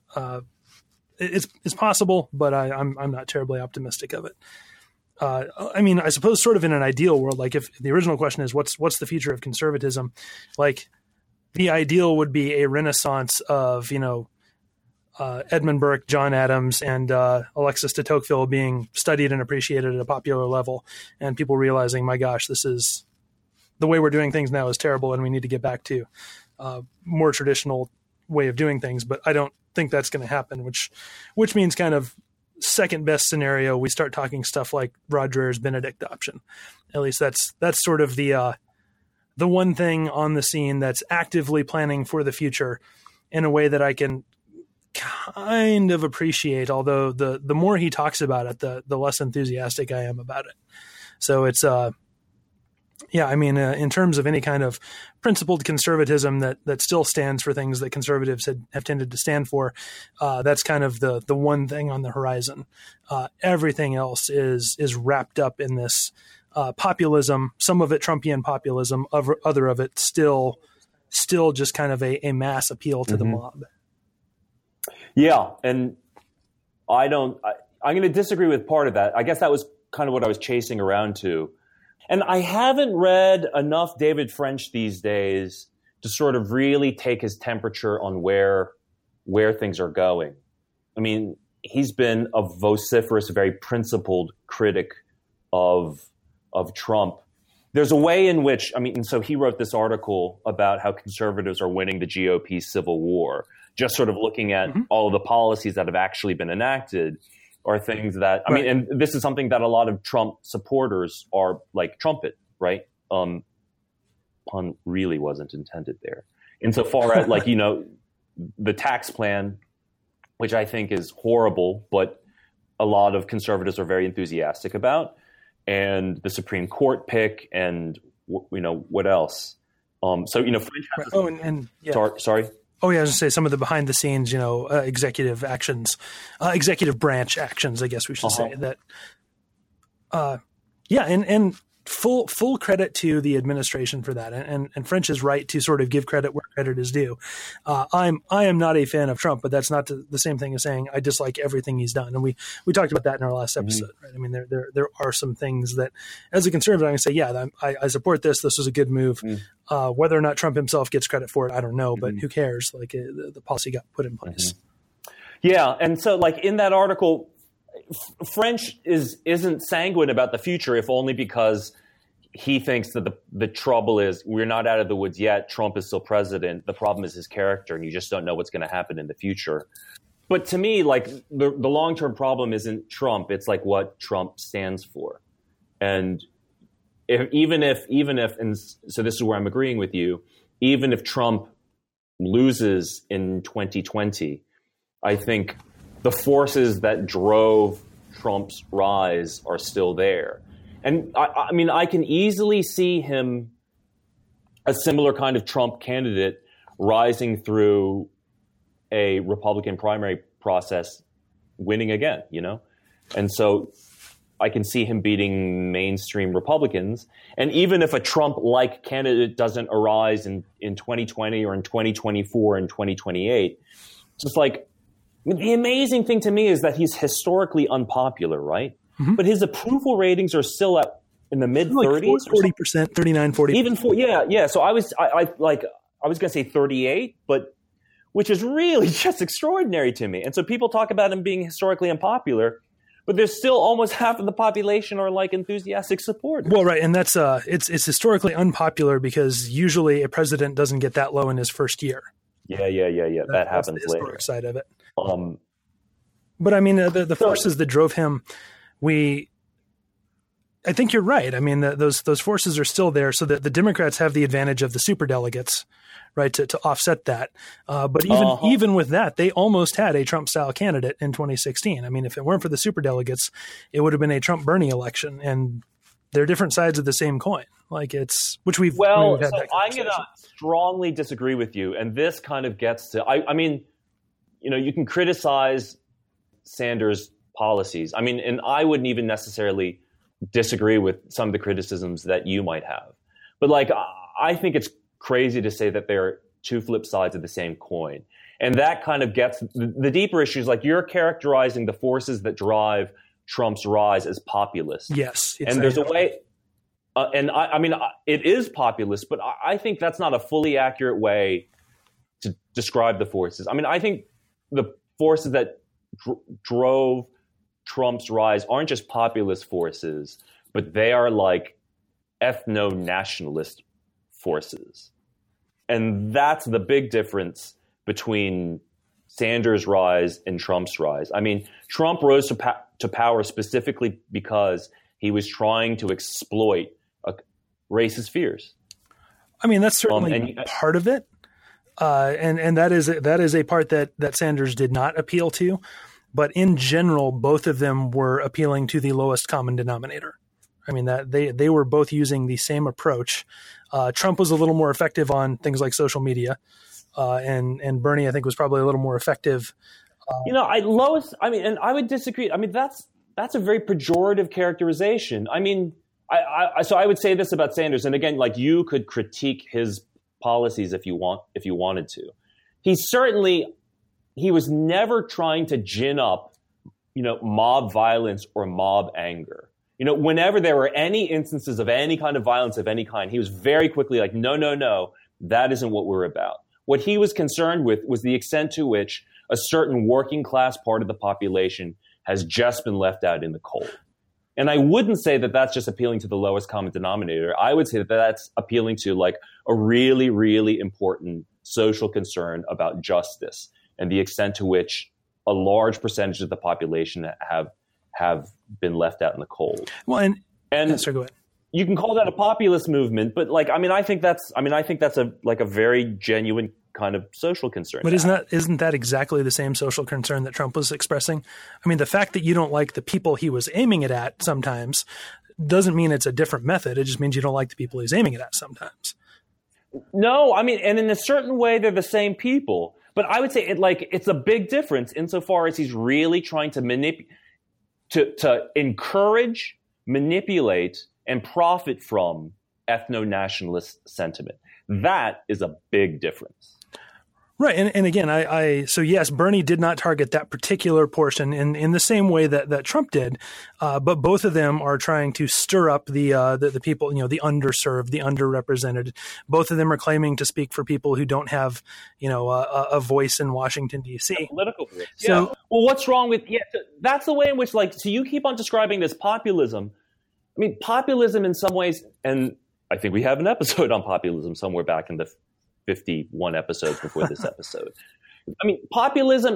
It's possible, but I'm not terribly optimistic of it. I mean, I suppose sort of in an ideal world, like if the original question is what's the future of conservatism, like the ideal would be a renaissance of, Edmund Burke, John Adams, and Alexis de Tocqueville being studied and appreciated at a popular level, and people realizing, my gosh, this is the way we're doing things now is terrible, and we need to get back to more traditional way of doing things. But I don't think that's going to happen, which means kind of second best scenario, we start talking stuff like Rod Dreher's Benedict option. At least that's sort of the one thing on the scene that's actively planning for the future in a way that I can kind of appreciate, although the more he talks about it, the less enthusiastic I am about it. So it's I mean, in terms of any kind of principled conservatism that still stands for things that conservatives have tended to stand for, that's kind of the one thing on the horizon. Everything else is wrapped up in this populism, some of it Trumpian populism, other of it still just kind of a mass appeal to the mob. Yeah, and I'm going to disagree with part of that. I guess that was kind of what I was chasing around to. And I haven't read enough David French these days to sort of really take his temperature on where things are going. I mean, he's been a vociferous, very principled critic of of Trump, there's a way in which, and so he wrote this article about how conservatives are winning the GOP civil war, just sort of looking at all of the policies that have actually been enacted are things that, and this is something that a lot of Trump supporters are like trumpet, right? Pun really wasn't intended there. Insofar as the tax plan, which I think is horrible, but a lot of conservatives are very enthusiastic about, and the Supreme Court pick, and what else? French has sorry. Oh yeah, I was going to say some of the behind the scenes, executive actions, executive branch actions, I guess we should say that. And full credit to the administration for that, and French is right to sort of give credit where credit is due. I am not a fan of Trump, but that's not the same thing as saying I dislike everything he's done. And we talked about that in our last episode, right? I mean, there are some things that, as a conservative, I can say, yeah, I support this. This was a good move. Whether or not Trump himself gets credit for it, I don't know, but who cares? Like the policy got put in place. Yeah, and so in that article, French isn't sanguine about the future, if only because he thinks that the trouble is we're not out of the woods yet. Trump is still president. The problem is his character, and you just don't know what's going to happen in the future. But to me, the long-term problem isn't Trump. It's what Trump stands for. And even if, and so this is where I'm agreeing with you, even if Trump loses in 2020, I think the forces that drove Trump's rise are still there. And I can easily see him, a similar kind of Trump candidate, rising through a Republican primary process, winning again, And so I can see him beating mainstream Republicans. And even if a Trump-like candidate doesn't arise in 2020 or in 2024 and 2028, just the amazing thing to me is that he's historically unpopular, right? But his approval ratings are still in the mid 30s, 40%, 39, 40. Even yeah. So I was going to say 38, but which is really just extraordinary to me. And so people talk about him being historically unpopular, but there's still almost half of the population are enthusiastic supporters. Well, right, and that's it's historically unpopular because usually a president doesn't get that low in his first year. Yeah. That happens the later. Historic side of it. But the forces that drove him. I think you're right. Those forces are still there, so that the Democrats have the advantage of the superdelegates, right, to offset that. But even with that, they almost had a Trump-style candidate in 2016. If it weren't for the superdelegates, it would have been a Trump-Bernie election, and they're different sides of the same coin. We've had that I'm going to strongly disagree with you, and this kind of gets to. You can criticize Sanders' policies. And I wouldn't even necessarily disagree with some of the criticisms that you might have. But I think it's crazy to say that they're two flip sides of the same coin. And that kind of gets the deeper issues. You're characterizing the forces that drive Trump's rise as populist. Yes. And there's a way, it is populist, but I think that's not a fully accurate way to describe the forces. I think the forces that drove Trump's rise aren't just populist forces, but they are ethno-nationalist forces. And that's the big difference between Sanders' rise and Trump's rise. Trump rose to power specifically because he was trying to exploit racist fears. That's certainly part of it. And that is a part that Sanders did not appeal to. But in general, both of them were appealing to the lowest common denominator. That they were both using the same approach. Trump was a little more effective on things like social media, and Bernie, I think, was probably a little more effective. And I would disagree. That's a very pejorative characterization. So I would say this about Sanders, and again, you could critique his policies if you wanted to. He was never trying to gin up, mob violence or mob anger. Whenever there were any instances of any kind of violence of any kind, he was very quickly no, that isn't what we're about. What he was concerned with was the extent to which a certain working class part of the population has just been left out in the cold. And I wouldn't say that that's just appealing to the lowest common denominator. I would say that that's appealing to like a really, really important social concern about justice and the extent to which a large percentage of the population have been left out in the cold. Well, and sorry, go ahead. You can call that a populist movement, but like, I think that's a very genuine kind of social concern. But isn't that exactly the same social concern that Trump was expressing? I mean, the fact that you don't like the people he was aiming it at sometimes doesn't mean it's a different method. It just means you don't like the people he's aiming it at sometimes. No, I mean, and in a certain way, they're the same people. But I would say it's a big difference insofar as he's really trying to to encourage, manipulate, and profit from ethno-nationalist sentiment. That is a big difference. Right. And again, so yes, Bernie did not target that particular portion in the same way that Trump did. But both of them are trying to stir up the people, the underserved, the underrepresented. Both of them are claiming to speak for people who don't have, a voice in Washington, D.C. Political voice. So, yeah. Well, what's wrong with, that's the way in which, so you keep on describing this populism. I mean, populism in some ways, and I think we have an episode on populism somewhere back in the 51 episodes before this episode. I mean, populism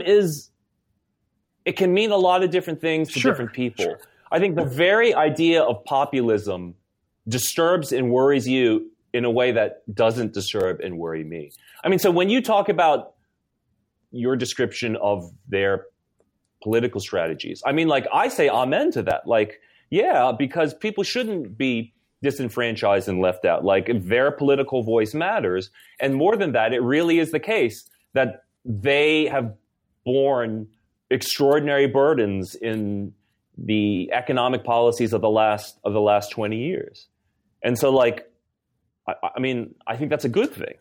it can mean a lot of different things to different people. Sure. I think the very idea of populism disturbs and worries you in a way that doesn't disturb and worry me. I mean, so when you talk about your description of their political strategies, I mean, I say amen to that. Yeah, because people shouldn't be disenfranchised and left out. Their political voice matters. And more than that, it really is the case that they have borne extraordinary burdens in the economic policies of the last 20 years. And so I think that's a good thing.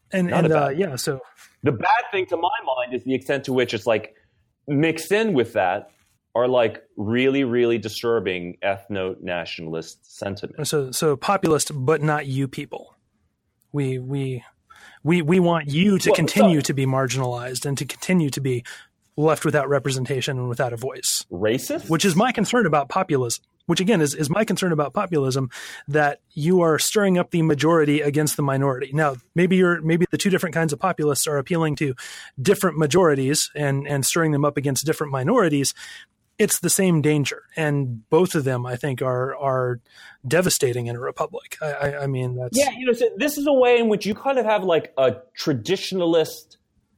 So the bad thing to my mind is the extent to which it's mixed in with that are really, really disturbing ethno-nationalist sentiment. So populist, but not you people. We want you to continue to be marginalized and to continue to be left without representation and without a voice. Racist? Which is my concern about populism. Which again is my concern about populism, that you are stirring up the majority against the minority. Now, maybe the two different kinds of populists are appealing to different majorities and stirring them up against different minorities. It's the same danger, and both of them, I think, are devastating in a republic. I mean, that's so this is a way in which you kind of have a traditionalist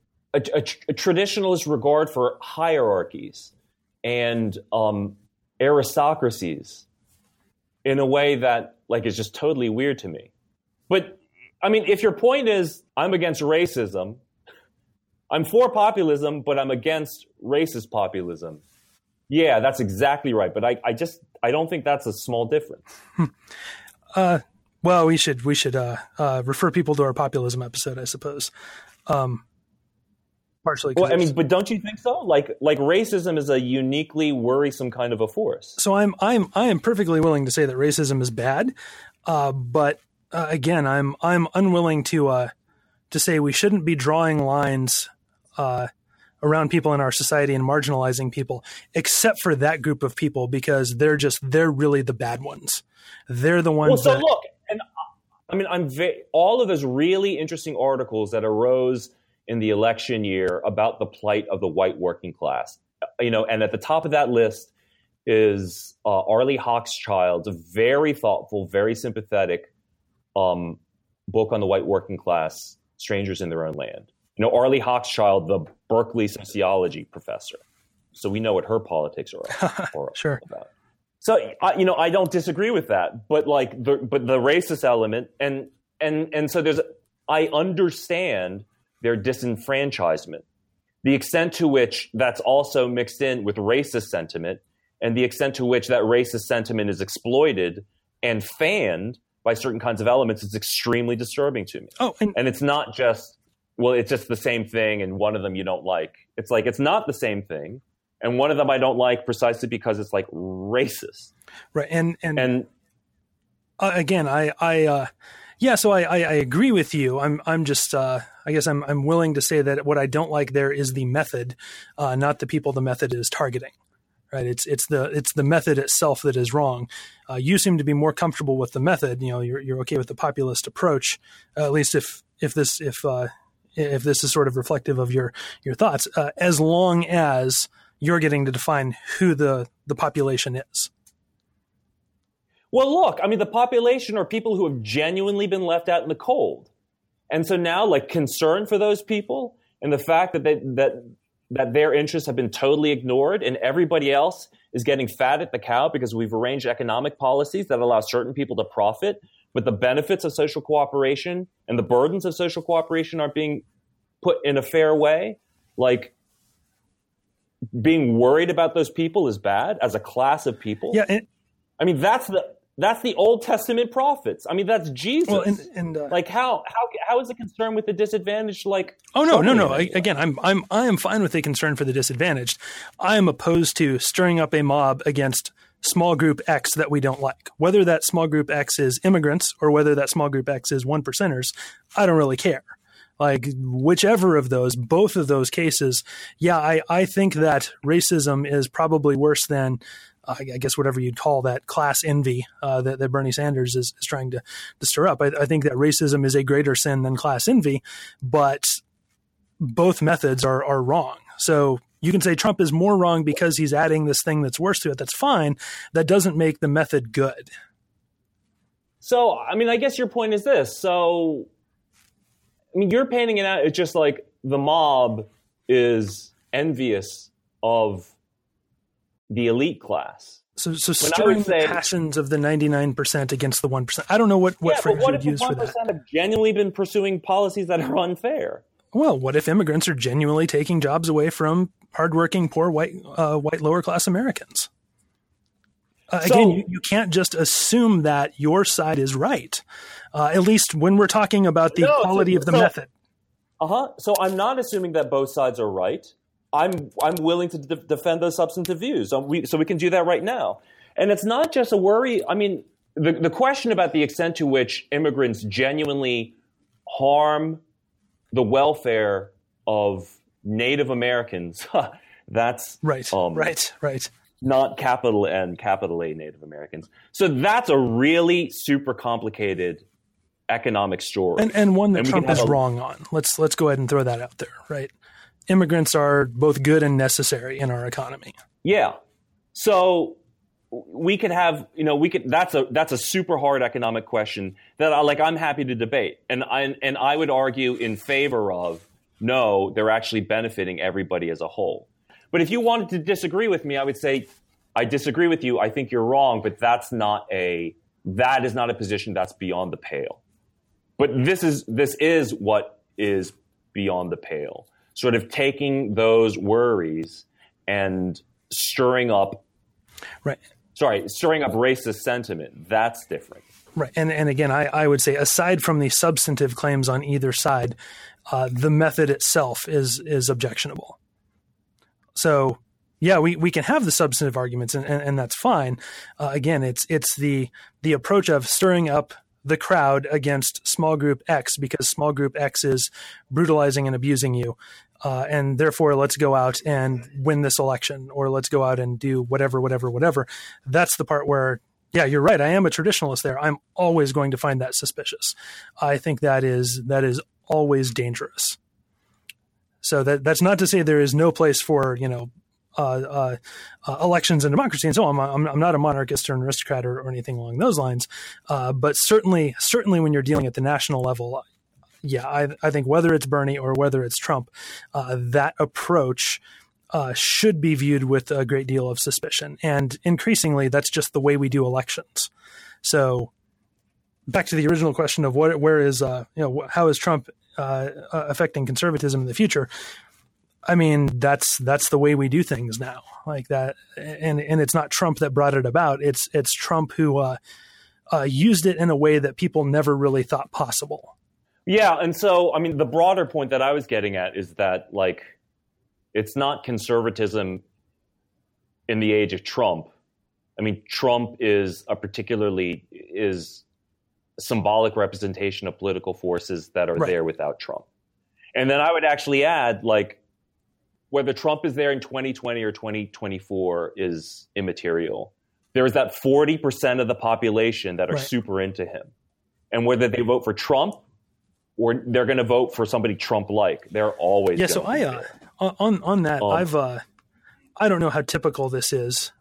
regard for hierarchies and aristocracies in a way that is just totally weird to me. But I mean, if your point is I'm against racism, I'm for populism, but I'm against racist populism. Yeah, that's exactly right. But I don't think that's a small difference. Well, we should refer people to our populism episode, I suppose. Partially. Well, I mean, but don't you think so? Racism is a uniquely worrisome kind of a force. So I am perfectly willing to say that racism is bad, but again, I'm unwilling to say we shouldn't be drawing lines around people in our society and marginalizing people, except for that group of people, because they're really the bad ones. They're the ones. Well, so look, and I mean, all of those really interesting articles that arose in the election year about the plight of the white working class, and at the top of that list is Arlie Hochschild's very thoughtful, very sympathetic book on the white working class, Strangers in Their Own Land. Arlie Hochschild, the Berkeley sociology professor. So we know what her politics are sure. about. So, I don't disagree with that, but the racist element and so I understand their disenfranchisement, the extent to which that's also mixed in with racist sentiment, and the extent to which that racist sentiment is exploited and fanned by certain kinds of elements is extremely disturbing to me. Oh, and it's not just, well, it's just the same thing, and one of them you don't like. It's it's not the same thing, and one of them I don't like precisely because it's racist. Right, and again, so I agree with you. I'm just I guess I'm willing to say that what I don't like there is the method, not the people the method is targeting. right? It's the method itself that is wrong. You seem to be more comfortable with the method. You're okay with the populist approach, at least if this is sort of reflective of your thoughts, as long as you're getting to define who the population is. Well, look, I mean, the population are people who have genuinely been left out in the cold. And so now, like, concern for those people and the fact that their interests have been totally ignored and everybody else is getting fat at the cow because we've arranged economic policies that allow certain people to profit, but the benefits of social cooperation and the burdens of social cooperation aren't being put in a fair way. Like, being worried about those people is bad as a class of people. Yeah. I mean, that's the Old Testament prophets. I mean, that's Jesus. Well, like how is the concern with the disadvantaged? Like, oh no. Again, I am fine with a concern for the disadvantaged. I am opposed to stirring up a mob against small group X that we don't like. Whether that small group X is immigrants or whether that small group X is 1%ers, I don't really care. Like, whichever of those, both of those cases, yeah, I think that racism is probably worse than, I guess, whatever you'd call that class envy that Bernie Sanders is trying to stir up. I think that racism is a greater sin than class envy, but both methods are wrong. So you can say Trump is more wrong because he's adding this thing that's worse to it. That's fine. That doesn't make the method good. So, I mean, I guess your point is this. So, I mean, you're painting it out. It's just like the mob is envious of the elite class. So stirring the passions of the 99% against the 1%. I don't know what phrase you would use for that. What if 1% have genuinely been pursuing policies that are unfair? Well, what if immigrants are genuinely taking jobs away from hardworking, poor, white lower-class Americans? Again, you can't just assume that your side is right, at least when we're talking about the quality of the method. So I'm not assuming that both sides are right. I'm willing to defend those substantive views. So we can do that right now. And it's not just a worry. I mean, the question about the extent to which immigrants genuinely harm the welfare of Native Americans, that's right. Right. Not capital N, capital A Native Americans. So that's a really super complicated economic story. And one that Trump is wrong on. Let's go ahead and throw that out there, right? Immigrants are both good and necessary in our economy. Yeah. So we could have, that's a super hard economic question that I'm happy to debate. And I would argue in favor of, no, they're actually benefiting everybody as a whole. But if you wanted to disagree with me, I would say, I disagree with you. I think you're wrong, but that is not a position that's beyond the pale. But this is what is beyond the pale. Sort of taking those worries and stirring up racist sentiment. That's different. Right. And again, I would say, aside from the substantive claims on either side, the method itself is objectionable. So, yeah, we can have the substantive arguments, and that's fine. Again, it's the approach of stirring up the crowd against small group X because small group X is brutalizing and abusing you. And therefore, let's go out and win this election, or let's go out and do whatever. That's the part where, yeah, you're right. I am a traditionalist there. I'm always going to find that suspicious. I think that is always dangerous. So that's not to say there is no place for, elections and democracy and so on. I'm not a monarchist or an aristocrat or anything along those lines. But certainly when you're dealing at the national level, yeah, I think whether it's Bernie or whether it's Trump, that approach should be viewed with a great deal of suspicion. And increasingly, that's just the way we do elections. So back to the original question of how is Trump affecting conservatism in the future? I mean, that's the way we do things now, like that. And it's not Trump that brought it about. It's Trump who used it in a way that people never really thought possible. Yeah. And so, I mean, the broader point that I was getting at is that, it's not conservatism in the age of Trump. I mean, Trump is symbolic representation of political forces that are there without Trump. And then I would actually add, whether Trump is there in 2020 or 2024 is immaterial. There is that 40% of the population that are super into him. And whether they vote for Trump or they're going to vote for somebody Trump-like, they're always on that, I don't know how typical this is.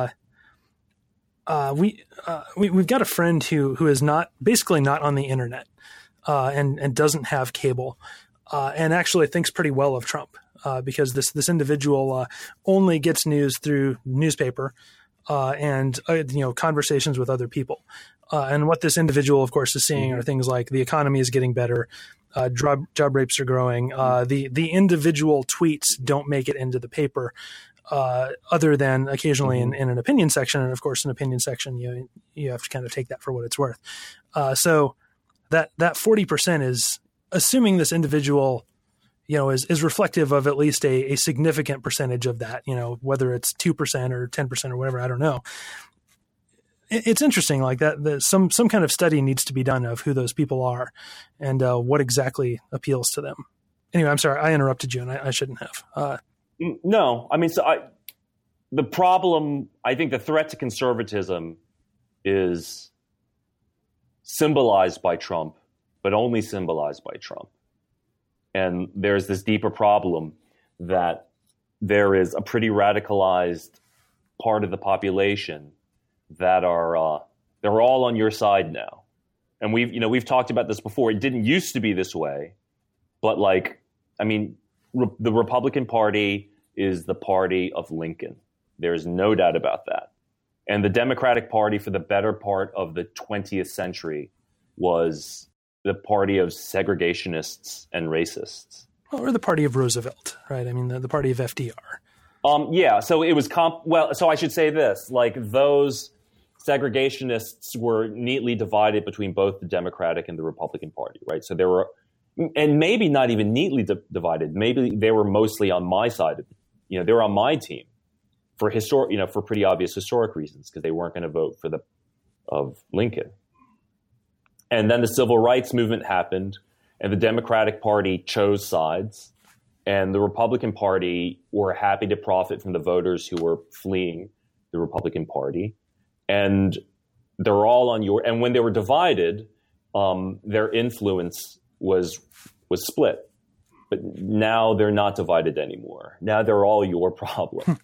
We've got a friend who is basically not on the internet, and doesn't have cable, and actually thinks pretty well of Trump, because this individual only gets news through newspaper, and conversations with other people. And what this individual, of course, is seeing are things like the economy is getting better, job rapes are growing, the individual tweets don't make it into the paper, other than occasionally in an opinion section. And of course, an opinion section, you have to kind of take that for what it's worth. So that 40% is assuming this individual, is reflective of at least a significant percentage of that, whether it's 2% or 10% or whatever, I don't know. It's interesting like that some kind of study needs to be done of who those people are and what exactly appeals to them. Anyway, I'm sorry, I interrupted you and I shouldn't have. No, I mean, the problem, I think the threat to conservatism is symbolized by Trump, but only symbolized by Trump. And there's this deeper problem that there is a pretty radicalized part of the population that are they're all on your side now. And we've talked about this before. It didn't used to be this way, but the Republican Party is the party of Lincoln. There's no doubt about that. And the Democratic Party for the better part of the 20th century was the party of segregationists and racists. Or the party of Roosevelt, right? I mean, the party of FDR. Yeah, so it was so I should say this, like those segregationists were neatly divided between both the Democratic and the Republican Party, right? So there were, and maybe not even neatly divided. Maybe they were mostly on my side. They were on my team for for pretty obvious historic reasons, because they weren't going to vote for of Lincoln. And then the civil rights movement happened, and the Democratic Party chose sides, and the Republican Party were happy to profit from the voters who were fleeing the Republican Party. And they're all on your, and when they were divided, their influence was split. But now they're not divided anymore. Now they're all your problem.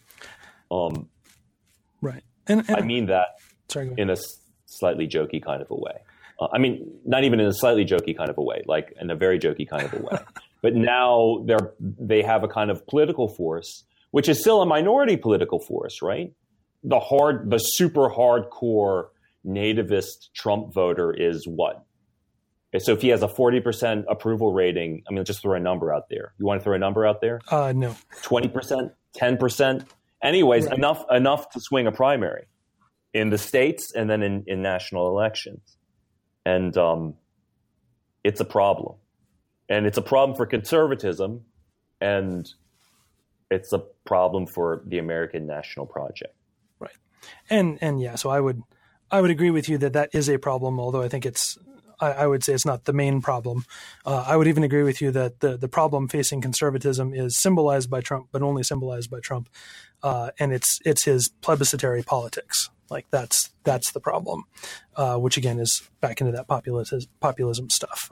Right. And I mean that in a slightly jokey kind of a way. Not even in a slightly jokey kind of a way, like in a very jokey kind of a way. But now they have a kind of political force, which is still a minority political force, right? The super hardcore nativist Trump voter is what? So if he has a 40% approval rating, just throw a number out there. You want to throw a number out there? No. 20%, 10%? Anyways, right. enough to swing a primary in the states and then in national elections. And it's a problem. And it's a problem for conservatism, and it's a problem for the American national project. Right. And yeah, so I would agree with you that is a problem, although I think I would say it's not the main problem. I would even agree with you that the problem facing conservatism is symbolized by Trump, but only symbolized by Trump. And it's his plebiscitary politics. Like that's the problem, which again is back into that populism stuff.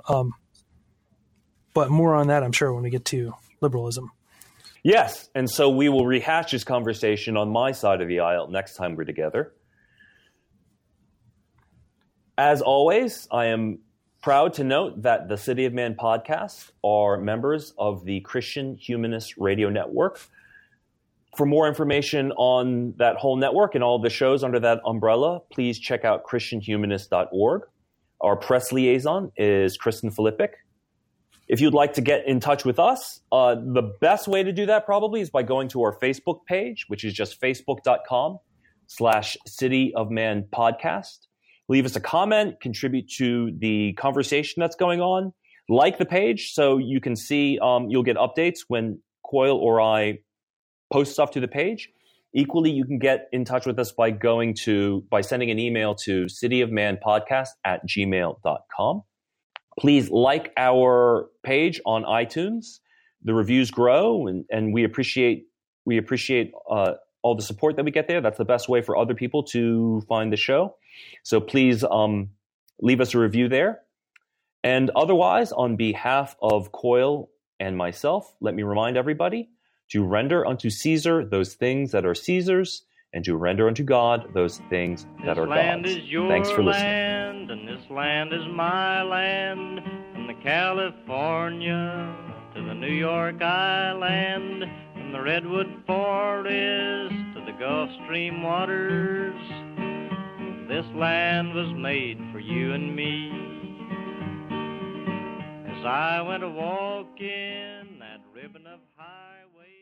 But more on that, I'm sure, when we get to liberalism. Yes. And so we will rehash this conversation on my side of the aisle next time we're together. As always, I am proud to note that the City of Man podcast are members of the Christian Humanist Radio Network. For more information on that whole network and all the shows under that umbrella, please check out christianhumanist.org. Our press liaison is Kristen Filippic. If you'd like to get in touch with us, the best way to do that probably is by going to our Facebook page, which is just facebook.com/City of Man podcast. Leave us a comment, contribute to the conversation that's going on. Like the page so you can see, you'll get updates when Coyle or I post stuff to the page. Equally, you can get in touch with us by sending an email to cityofmanpodcast@gmail.com. Please like our page on iTunes. the reviews grow, and we appreciate all the support that we get there. That's the best way for other people to find the show. So please leave us a review there. And otherwise, on behalf of Coyle and myself, let me remind everybody to render unto Caesar those things that are Caesar's, and to render unto God those things that are God's. Thanks for listening. Land, and this land is my land, from the California to the New York Island, from the Redwood Forest to the Gulf Stream waters. This land was made for you and me. As I went a-walking that ribbon of highway,